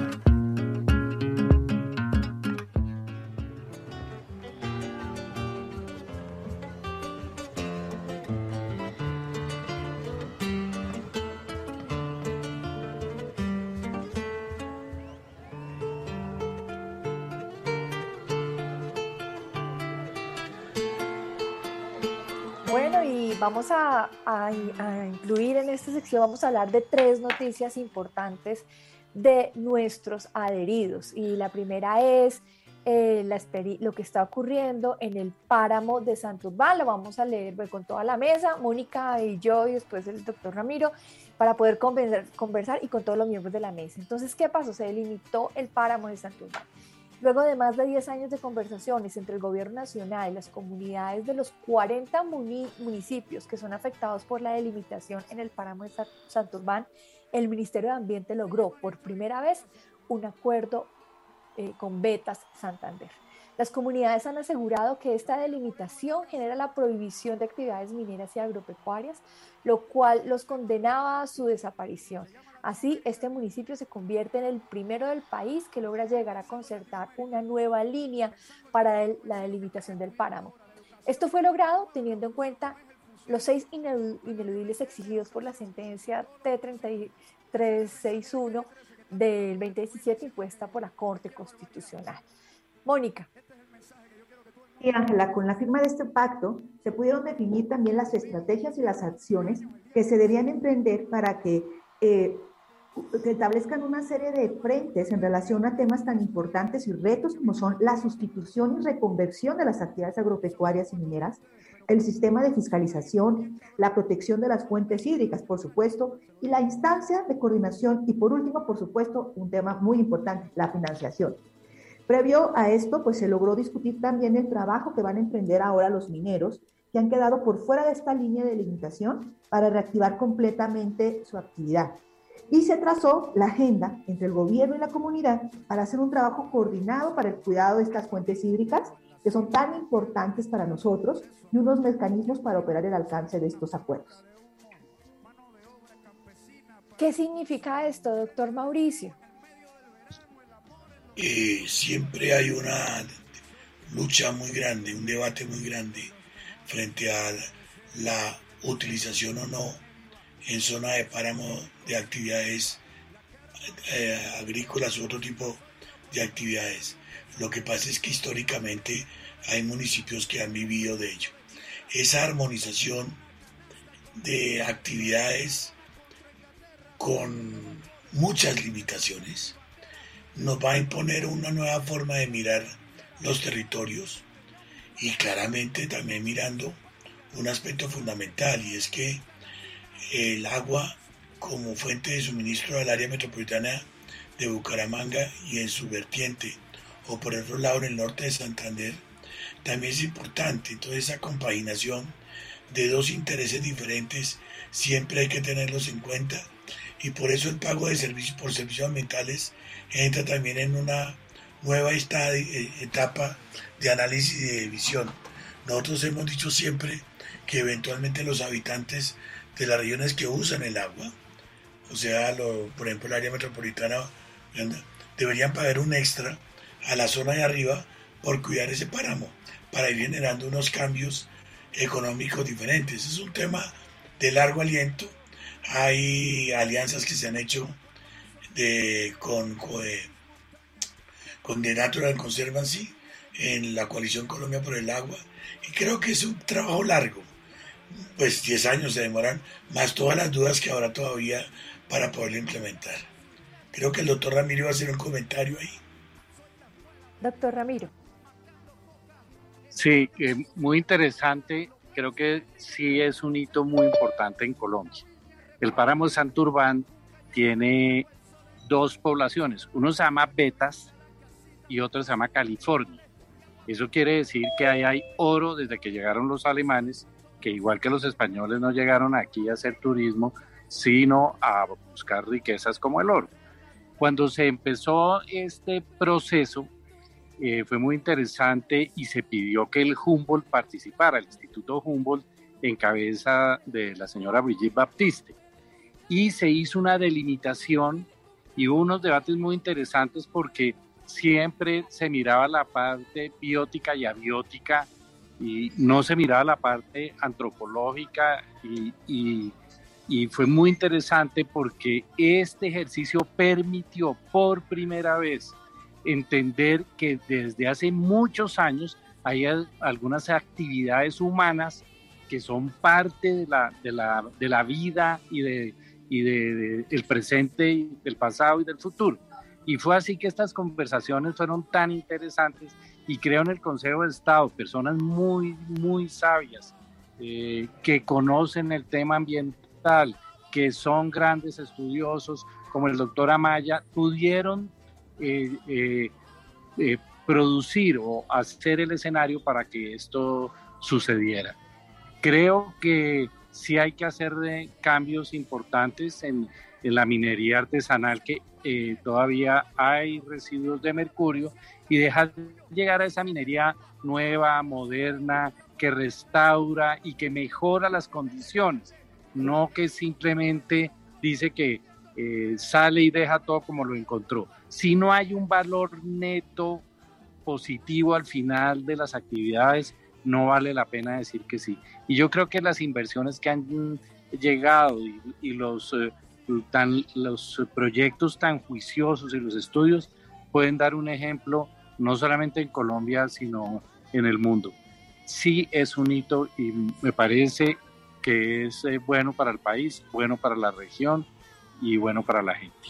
Vamos a incluir en esta sección, vamos a hablar de 3 noticias importantes de nuestros adheridos. Y la primera es lo que está ocurriendo en el páramo de Santurbán. Lo vamos a leer con toda la mesa, Mónica y yo, y después el doctor Ramiro, para poder conversar y con todos los miembros de la mesa. Entonces, ¿qué pasó? Se delimitó el páramo de Santurbán. Luego de más de 10 años de conversaciones entre el gobierno nacional y las comunidades de los 40 municipios que son afectados por la delimitación en el páramo de Santurbán, el Ministerio de Ambiente logró por primera vez un acuerdo con Vetas Santander. Las comunidades han asegurado que esta delimitación genera la prohibición de actividades mineras y agropecuarias, lo cual los condenaba a su desaparición. Así, este municipio se convierte en el primero del país que logra llegar a concertar una nueva línea para la delimitación del páramo. Esto fue logrado teniendo en cuenta los 6 ineludibles exigidos por la sentencia T-361 del 2017 impuesta por la Corte Constitucional. Mónica. Y Ángela, con la firma de este pacto se pudieron definir también las estrategias y las acciones que se debían emprender para que establezcan una serie de frentes en relación a temas tan importantes y retos como son la sustitución y reconversión de las actividades agropecuarias y mineras, el sistema de fiscalización, la protección de las fuentes hídricas, por supuesto, y la instancia de coordinación y, por último, por supuesto, un tema muy importante, la financiación. Previo a esto, pues se logró discutir también el trabajo que van a emprender ahora los mineros que han quedado por fuera de esta línea de limitación para reactivar completamente su actividad. Y se trazó la agenda entre el gobierno y la comunidad para hacer un trabajo coordinado para el cuidado de estas fuentes hídricas que son tan importantes para nosotros y unos mecanismos para operar el alcance de estos acuerdos. ¿Qué significa esto, doctor Mauricio? Siempre hay una lucha muy grande, un debate muy grande frente a la utilización o no en zona de páramo de actividades agrícolas u otro tipo de actividades. Lo que pasa es que históricamente hay municipios que han vivido de ello. Esa armonización de actividades con muchas limitaciones nos va a imponer una nueva forma de mirar los territorios y claramente también mirando un aspecto fundamental, y es que el agua como fuente de suministro del área metropolitana de Bucaramanga y en su vertiente, o por otro lado en el norte de Santander, también es importante. Entonces esa compaginación de dos intereses diferentes siempre hay que tenerlos en cuenta, y por eso el pago de servicios por servicios ambientales entra también en una nueva etapa de análisis y de visión. Nosotros hemos dicho siempre que eventualmente los habitantes de las regiones que usan el agua, o sea, por ejemplo el área metropolitana, deberían pagar un extra a la zona de arriba por cuidar ese páramo, para ir generando unos cambios económicos diferentes. Es un tema de largo aliento. Hay alianzas que se han hecho con The Natural Conservancy en la Coalición Colombia por el Agua, y creo que es un trabajo largo, pues 10 años se demoran, más todas las dudas que habrá todavía para poderlo implementar. Creo que el doctor Ramiro va a hacer un comentario ahí. Doctor Ramiro. Sí, muy interesante. Creo que sí es un hito muy importante en Colombia. El páramo de Santurbán tiene dos poblaciones. Uno se llama Betas y otro se llama California. Eso quiere decir que ahí hay oro desde que llegaron los alemanes, que igual que los españoles no llegaron aquí a hacer turismo, sino a buscar riquezas como el oro. Cuando se empezó este proceso, fue muy interesante y se pidió que el Humboldt participara, el Instituto Humboldt, en cabeza de la señora Brigitte Baptiste. Y se hizo una delimitación y hubo unos debates muy interesantes porque siempre se miraba la parte biótica y abiótica y no se miraba la parte antropológica y fue muy interesante porque este ejercicio permitió por primera vez entender que desde hace muchos años hay algunas actividades humanas que son parte de la vida y del presente, del pasado y del futuro. Y fue así que estas conversaciones fueron tan interesantes y creo en el Consejo de Estado personas muy, muy sabias que conocen el tema ambiental, que son grandes estudiosos, como el doctor Amaya, pudieron producir o hacer el escenario para que esto sucediera. Creo que sí hay que hacer cambios importantes en la minería artesanal, que todavía hay residuos de mercurio, y dejar llegar a esa minería nueva, moderna, que restaura y que mejora las condiciones, no que simplemente dice que sale y deja todo como lo encontró. Si no hay un valor neto positivo al final de las actividades, no vale la pena decir que sí. Y yo creo que las inversiones que han llegado y los proyectos tan juiciosos y los estudios pueden dar un ejemplo no solamente en Colombia, sino en el mundo. Sí es un hito y me parece que es bueno para el país, bueno para la región y bueno para la gente.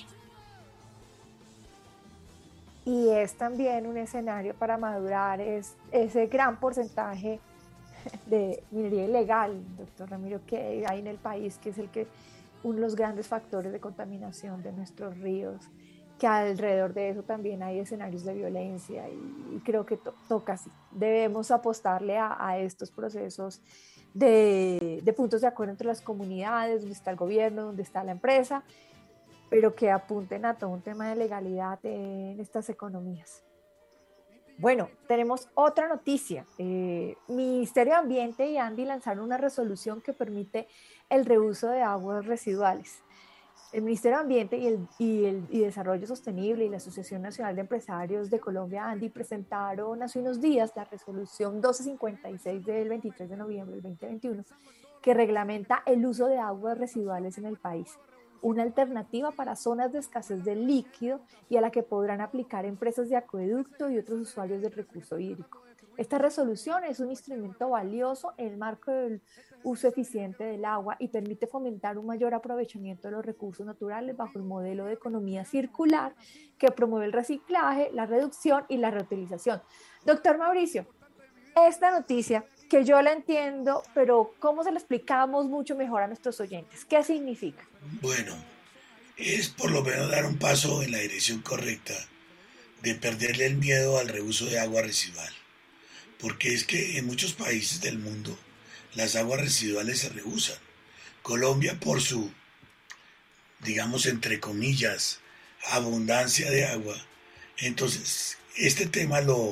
Y es también un escenario para madurar ese gran porcentaje de minería ilegal, doctor Ramiro, que hay en el país, que es uno de los grandes factores de contaminación de nuestros ríos, que alrededor de eso también hay escenarios de violencia y creo que toca así. Debemos apostarle a estos procesos de puntos de acuerdo entre las comunidades, donde está el gobierno, donde está la empresa, pero que apunten a todo un tema de legalidad en estas economías. Bueno, tenemos otra noticia. Ministerio de Ambiente y ANDI lanzaron una resolución que permite el reuso de aguas residuales. El Ministerio de Ambiente y Desarrollo Sostenible y la Asociación Nacional de Empresarios de Colombia, ANDI, presentaron hace unos días la resolución 1256 del 23 de noviembre del 2021, que reglamenta el uso de aguas residuales en el país, una alternativa para zonas de escasez de líquido y a la que podrán aplicar empresas de acueducto y otros usuarios del recurso hídrico. Esta resolución es un instrumento valioso en el marco del uso eficiente del agua y permite fomentar un mayor aprovechamiento de los recursos naturales bajo el modelo de economía circular que promueve el reciclaje, la reducción y la reutilización. Doctor Mauricio, esta noticia, que yo la entiendo, pero ¿cómo se la explicamos mucho mejor a nuestros oyentes? ¿Qué significa? Bueno, es por lo menos dar un paso en la dirección correcta de perderle el miedo al reuso de agua residual. Porque es que en muchos países del mundo las aguas residuales se reusan. Colombia, por su, digamos, entre comillas, abundancia de agua, entonces este tema lo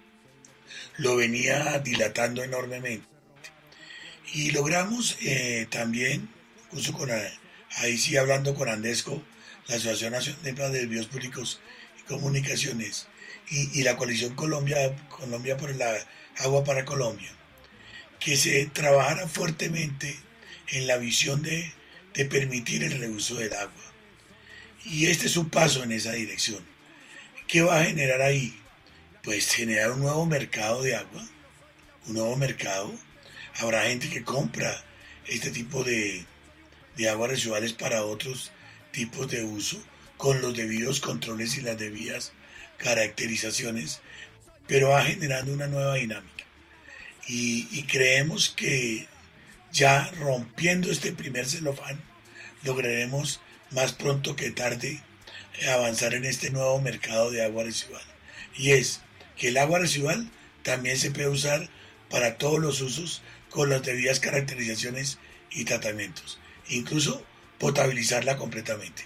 venía dilatando enormemente. Y logramos también, incluso ahí sí hablando con Andesco, la Asociación Nacional de Desvíos Públicos y Comunicaciones, y la coalición Colombia por el Agua para Colombia, que se trabajara fuertemente en la visión de permitir el reuso del agua. Y este es un paso en esa dirección. ¿Qué va a generar ahí? Pues generar un nuevo mercado de agua, un nuevo mercado. Habrá gente que compra este tipo de aguas residuales para otros tipos de uso, con los debidos controles y las debidas caracterizaciones, pero va generando una nueva dinámica. y creemos que ya rompiendo este primer celofán lograremos más pronto que tarde avanzar en este nuevo mercado de agua residual. Y es que el agua residual también se puede usar para todos los usos con las debidas caracterizaciones y tratamientos, incluso potabilizarla completamente.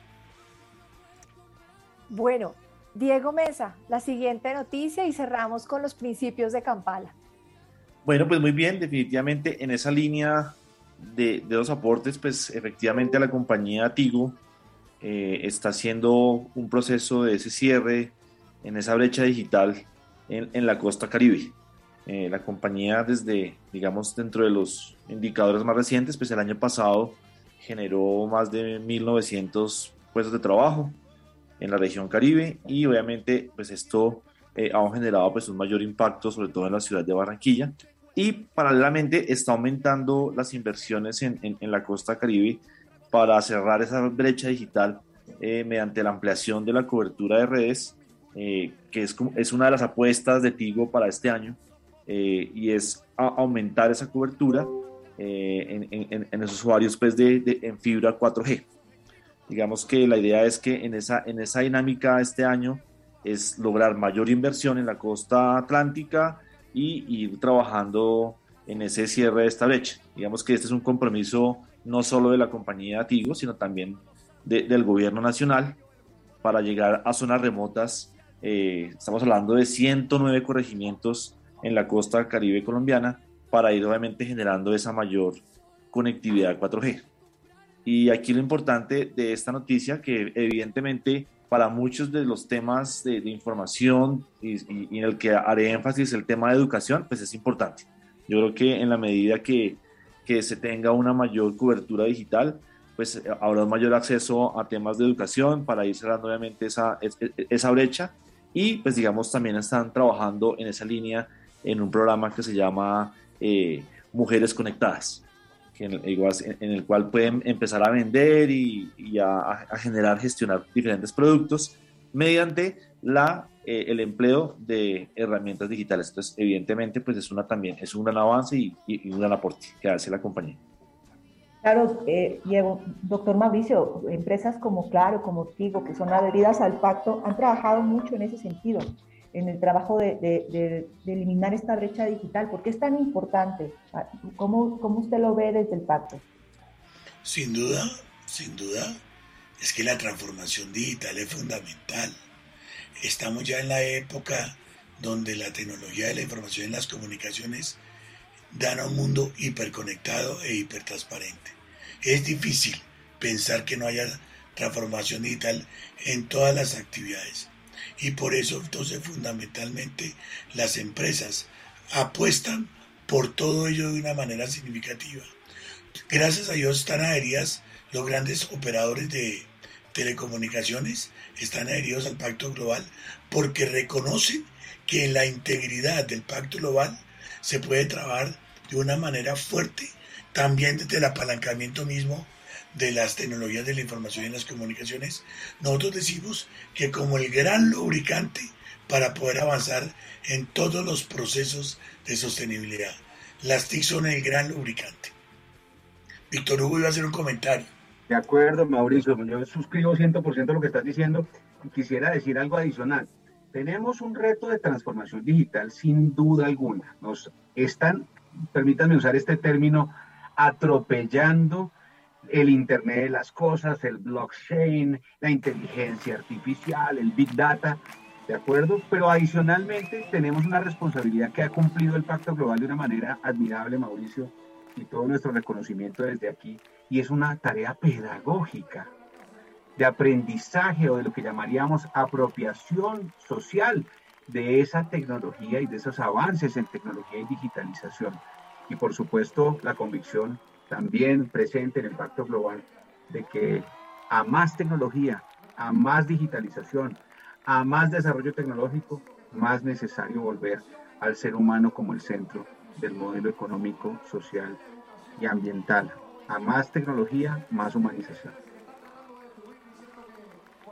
Bueno, Diego Mesa, la siguiente noticia y cerramos con los principios de Kampala. Bueno, pues muy bien, definitivamente en esa línea de los aportes, pues efectivamente la compañía Tigo está haciendo un proceso de ese cierre en esa brecha digital en la costa Caribe. La compañía desde, digamos, dentro de los indicadores más recientes, pues el año pasado generó más de 1.900 puestos de trabajo en la región Caribe y obviamente pues esto ha generado pues un mayor impacto sobre todo en la ciudad de Barranquilla y paralelamente está aumentando las inversiones en la costa Caribe para cerrar esa brecha digital mediante la ampliación de la cobertura de redes que es una de las apuestas de Tigo para este año y es aumentar esa cobertura en los usuarios pues en fibra 4G. Digamos que la idea es que en esa dinámica este año es lograr mayor inversión en la costa atlántica y ir trabajando en ese cierre de esta brecha. Digamos que este es un compromiso no solo de la compañía Tigo, sino también del gobierno nacional para llegar a zonas remotas. Estamos hablando de 109 corregimientos en la costa caribe colombiana para ir obviamente generando esa mayor conectividad 4G. Y aquí lo importante de esta noticia, que evidentemente para muchos de los temas de información y en el que haré énfasis el tema de educación, pues es importante. Yo creo que en la medida que se tenga una mayor cobertura digital, pues habrá un mayor acceso a temas de educación para ir cerrando obviamente esa brecha y pues digamos también están trabajando en esa línea en un programa que se llama Mujeres Conectadas, en el cual pueden empezar a vender y a generar, gestionar diferentes productos mediante el empleo de herramientas digitales. Entonces, evidentemente, pues es un gran avance y un gran aporte que hace la compañía. Claro, Diego, doctor Mauricio, empresas como Claro, como Tigo, que son adheridas al pacto, han trabajado mucho en ese sentido, en el trabajo de eliminar esta brecha digital. ¿Por qué es tan importante? ¿Cómo usted lo ve desde el pacto? Sin duda, es que la transformación digital es fundamental. Estamos ya en la época donde la tecnología de la información y las comunicaciones dan a un mundo hiperconectado e hipertransparente. Es difícil pensar que no haya transformación digital en todas las actividades. Y por eso, entonces, fundamentalmente, las empresas apuestan por todo ello de una manera significativa. Gracias a Dios están adheridas los grandes operadores de telecomunicaciones, están adheridos al Pacto Global porque reconocen que en la integridad del Pacto Global se puede trabajar de una manera fuerte, también desde el apalancamiento mismo de las tecnologías de la información y las comunicaciones. Nosotros decimos que como el gran lubricante para poder avanzar en todos los procesos de sostenibilidad. Las TIC son el gran lubricante. Víctor Hugo iba a hacer un comentario. De acuerdo, Mauricio, yo suscribo 100% lo que estás diciendo y quisiera decir algo adicional. Tenemos un reto de transformación digital sin duda alguna. Nos están, permítanme usar este término, atropellando el Internet de las cosas, el blockchain, la inteligencia artificial, el Big Data, ¿de acuerdo? Pero adicionalmente tenemos una responsabilidad que ha cumplido el Pacto Global de una manera admirable, Mauricio, y todo nuestro reconocimiento desde aquí, y es una tarea pedagógica, de aprendizaje o de lo que llamaríamos apropiación social de esa tecnología y de esos avances en tecnología y digitalización. Y por supuesto la convicción también presente en el Pacto Global de que a más tecnología, a más digitalización, a más desarrollo tecnológico, más necesario volver al ser humano como el centro del modelo económico, social y ambiental. A más tecnología, más humanización.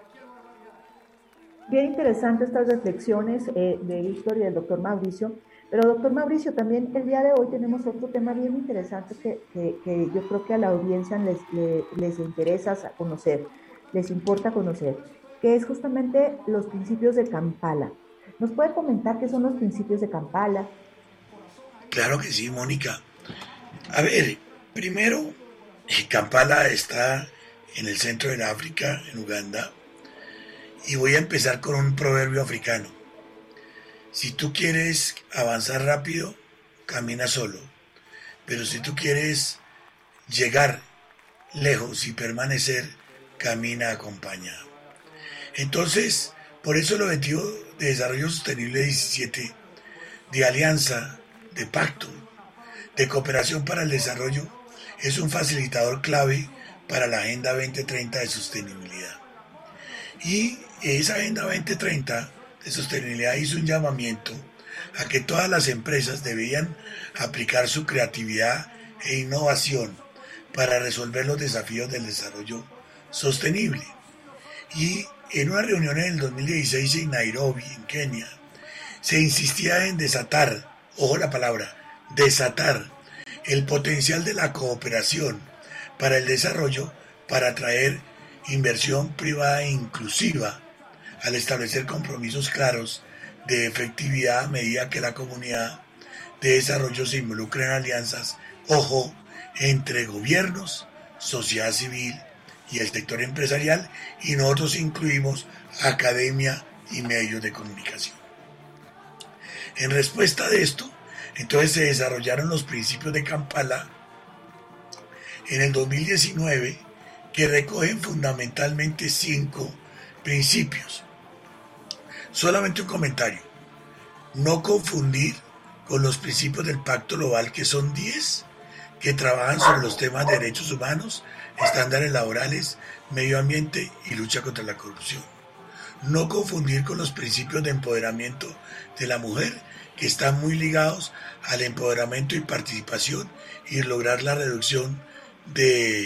Bien interesantes estas reflexiones de Víctor y del doctor Mauricio, Pero doctor Mauricio, también el día de hoy tenemos otro tema bien interesante que yo creo que a la audiencia les interesa conocer, les importa conocer, que es justamente los principios de Kampala. ¿Nos puede comentar qué son los principios de Kampala? Claro que sí, Mónica. A ver, primero, Kampala está en el centro de África, en Uganda, y voy a empezar con un proverbio africano. Si tú quieres avanzar rápido, camina solo, pero si tú quieres llegar lejos y permanecer, camina acompañado. Entonces, por eso el Objetivo de Desarrollo Sostenible 17, de alianza, de pacto, de cooperación para el desarrollo, es un facilitador clave para la Agenda 2030 de sostenibilidad. Y esa Agenda 2030 de sostenibilidad hizo un llamamiento a que todas las empresas debían aplicar su creatividad e innovación para resolver los desafíos del desarrollo sostenible. Y en una reunión en el 2016 en Nairobi, en Kenia, se insistía en desatar, ojo la palabra, desatar el potencial de la cooperación para el desarrollo para atraer inversión privada e inclusiva al establecer compromisos claros de efectividad a medida que la comunidad de desarrollo se involucra en alianzas, ojo, entre gobiernos, sociedad civil y el sector empresarial, y nosotros incluimos academia y medios de comunicación. En respuesta de esto, entonces se desarrollaron los principios de Kampala en el 2019, que recogen fundamentalmente 5 principios. Solamente un comentario: no confundir con los principios del Pacto Global, que son 10, que trabajan sobre los temas de derechos humanos, estándares laborales, medio ambiente y lucha contra la corrupción. No confundir con los principios de empoderamiento de la mujer, que están muy ligados al empoderamiento y participación y lograr la reducción de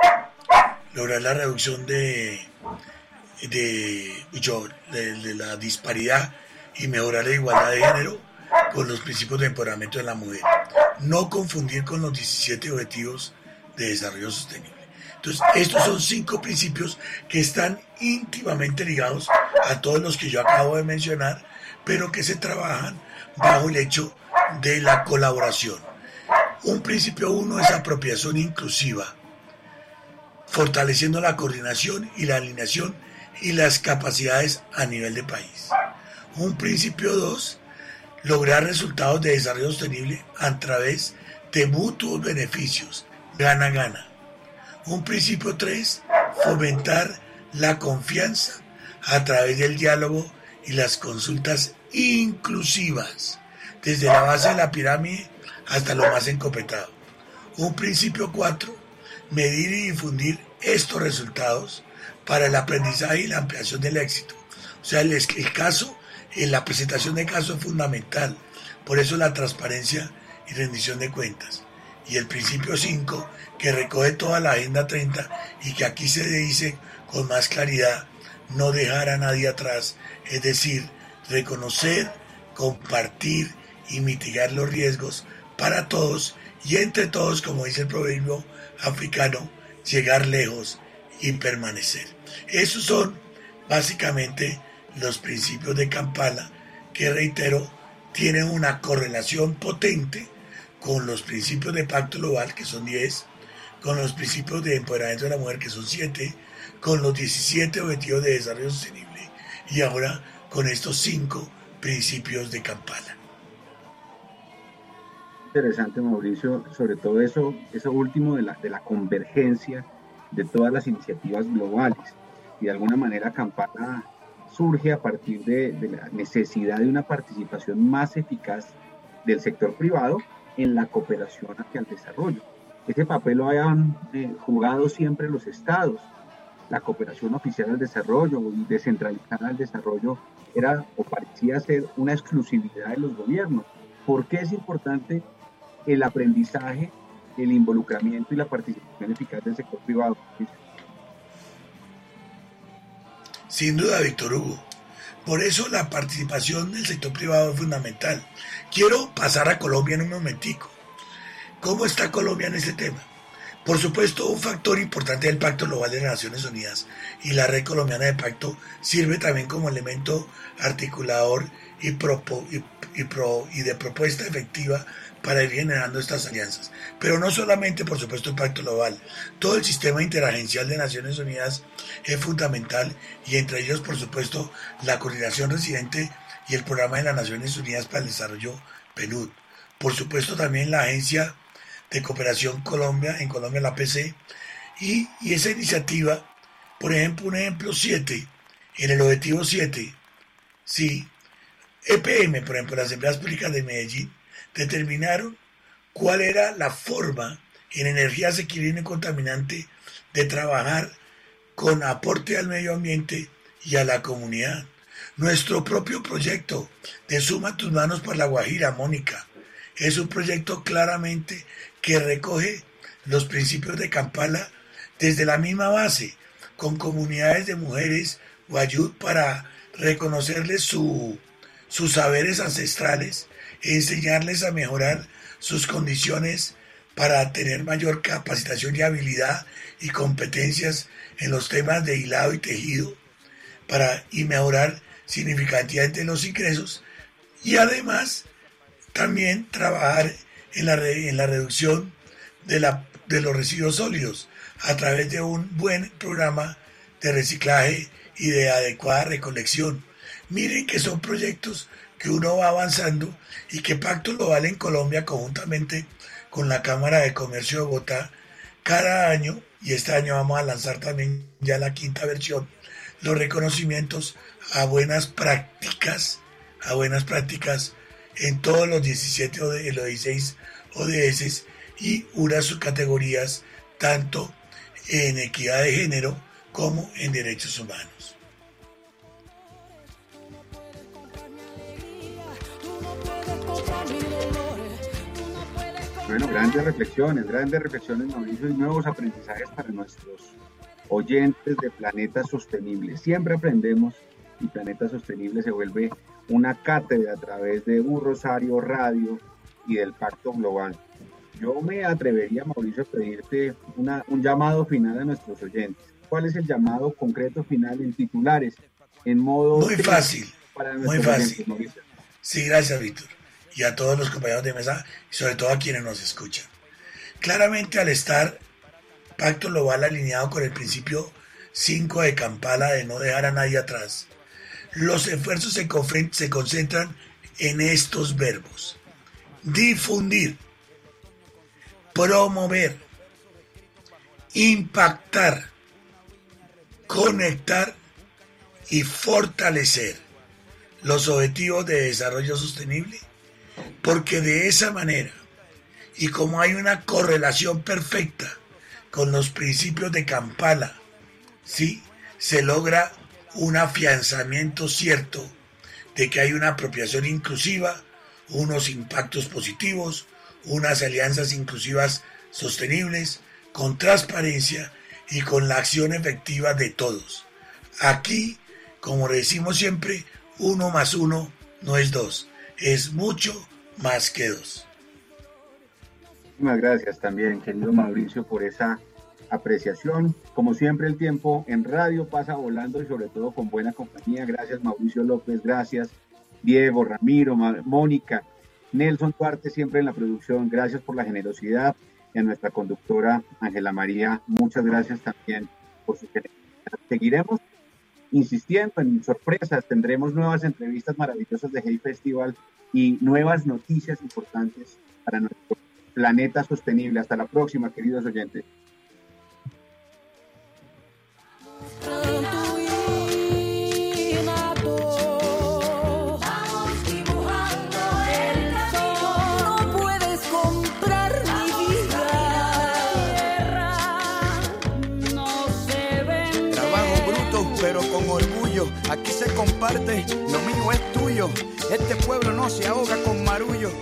la disparidad y mejorar la igualdad de género con los principios de empoderamiento de la mujer. No confundir con los 17 objetivos de desarrollo sostenible. Entonces, estos son 5 principios que están íntimamente ligados a todos los que yo acabo de mencionar, pero que se trabajan bajo el hecho de la colaboración. Un principio 1 es apropiación inclusiva, fortaleciendo la coordinación y la alineación y las capacidades a nivel de país. Un principio 2, lograr resultados de desarrollo sostenible a través de mutuos beneficios, gana-gana. Un principio 3, fomentar la confianza a través del diálogo y las consultas inclusivas, desde la base de la pirámide hasta lo más encopetado. Un principio 4, medir y difundir estos resultados para el aprendizaje y la ampliación del éxito. O sea, el caso, en la presentación de casos es fundamental, por eso la transparencia y rendición de cuentas. Y el principio 5, que recoge toda la Agenda 30 y que aquí se dice con más claridad, no dejar a nadie atrás, es decir, reconocer, compartir y mitigar los riesgos para todos y entre todos, como dice el proverbio africano, llegar lejos y permanecer. Esos son básicamente los principios de Kampala, que reitero, tienen una correlación potente con los principios de Pacto Global, que son 10, con los principios de empoderamiento de la mujer, que son 7, con los 17 objetivos de desarrollo sostenible y ahora con estos 5 principios de Kampala. Interesante, Mauricio, sobre todo eso último de la convergencia de todas las iniciativas globales, y de alguna manera Kampala surge a partir de la necesidad de una participación más eficaz del sector privado en la cooperación hacia el desarrollo. Ese papel lo hayan jugado siempre los estados. La cooperación oficial al desarrollo y descentralizada al desarrollo era o parecía ser una exclusividad de los gobiernos. ¿Por qué es importante el aprendizaje, el involucramiento y la participación eficaz del sector privado? Sin duda, Víctor Hugo, Por eso la participación del sector privado es fundamental. Quiero pasar a Colombia en un momentico. ¿Cómo está Colombia en este tema? Por supuesto, un factor importante del Pacto Global de las Naciones Unidas y la Red Colombiana de Pacto sirve también como elemento articulador y de propuesta efectiva para ir generando estas alianzas. Pero no solamente, por supuesto, el Pacto Global. Todo el sistema interagencial de Naciones Unidas es fundamental y entre ellos, por supuesto, la coordinación residente y el Programa de las Naciones Unidas para el Desarrollo, PNUD. Por supuesto, también la Agencia de Cooperación Colombia, en Colombia la APC, y esa iniciativa, por ejemplo, un ejemplo 7, en el objetivo 7, sí, EPM, por ejemplo, las Asambleas Públicas de Medellín, determinaron cuál era la forma en energía asequible y no contaminante de trabajar con aporte al medio ambiente y a la comunidad. Nuestro propio proyecto de Suma tus manos para La Guajira, Mónica, es un proyecto claramente que recoge los principios de Kampala desde la misma base, con comunidades de mujeres Wayuu para reconocerles sus saberes ancestrales e enseñarles a mejorar sus condiciones para tener mayor capacitación y habilidad y competencias en los temas de hilado y tejido y mejorar significativamente los ingresos y además también trabajar en la reducción de los residuos sólidos a través de un buen programa de reciclaje y de adecuada recolección. Miren que son proyectos que uno va avanzando y que Pacto Global en Colombia, conjuntamente con la Cámara de Comercio de Bogotá, cada año, y este año vamos a lanzar también ya la 5ª versión, los reconocimientos a buenas prácticas en todos los 17 o los 16 ODS y unas subcategorías tanto en equidad de género como en derechos humanos. Bueno, grandes reflexiones, Mauricio, y nuevos aprendizajes para nuestros oyentes de Planeta Sostenible. Siempre aprendemos y Planeta Sostenible se vuelve una cátedra a través de Un Rosario Radio y del Pacto Global. Yo me atrevería, Mauricio, a pedirte un llamado final a nuestros oyentes. ¿Cuál es el llamado concreto final en titulares? En modo... Muy fácil, muy fácil. Oyentes, sí, gracias, Víctor. Y a todos los compañeros de mesa y sobre todo a quienes nos escuchan. Claramente al estar Pacto Global alineado con el principio 5 de Kampala de no dejar a nadie atrás, los esfuerzos se concentran en estos verbos: difundir, promover, impactar, conectar y fortalecer los objetivos de desarrollo sostenible, porque de esa manera, y como hay una correlación perfecta con los principios de Kampala, ¿sí?, se logra un afianzamiento cierto de que hay una apropiación inclusiva, unos impactos positivos, unas alianzas inclusivas sostenibles, con transparencia y con la acción efectiva de todos. Aquí, como decimos siempre, 1 más 1 no es 2, es mucho más que 2. Muchísimas gracias también, querido Mauricio, por esa apreciación. Como siempre, el tiempo en radio pasa volando y sobre todo con buena compañía. Gracias, Mauricio López, gracias, Diego, Ramiro, Mónica, Nelson Duarte, siempre en la producción. Gracias por la generosidad. Y a nuestra conductora, Ángela María, muchas gracias también por su generosidad. Seguiremos insistiendo en sorpresas, tendremos nuevas entrevistas maravillosas de Hey Festival y nuevas noticias importantes para nuestro planeta sostenible. Hasta la próxima, queridos oyentes. Aquí se comparte, lo mío es tuyo. Este pueblo no se ahoga con marullo.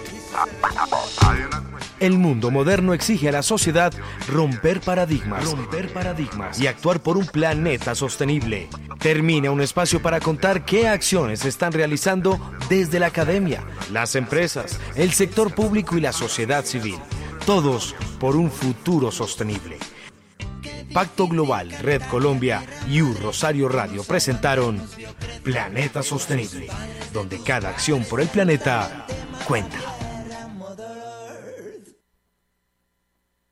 El mundo moderno exige a la sociedad romper paradigmas y actuar por un planeta sostenible. Termina un espacio para contar qué acciones se están realizando desde la academia, las empresas, el sector público y la sociedad civil. Todos por un futuro sostenible. Pacto Global, Red Colombia y Rosario Radio presentaron Planeta Sostenible, donde cada acción por el planeta cuenta.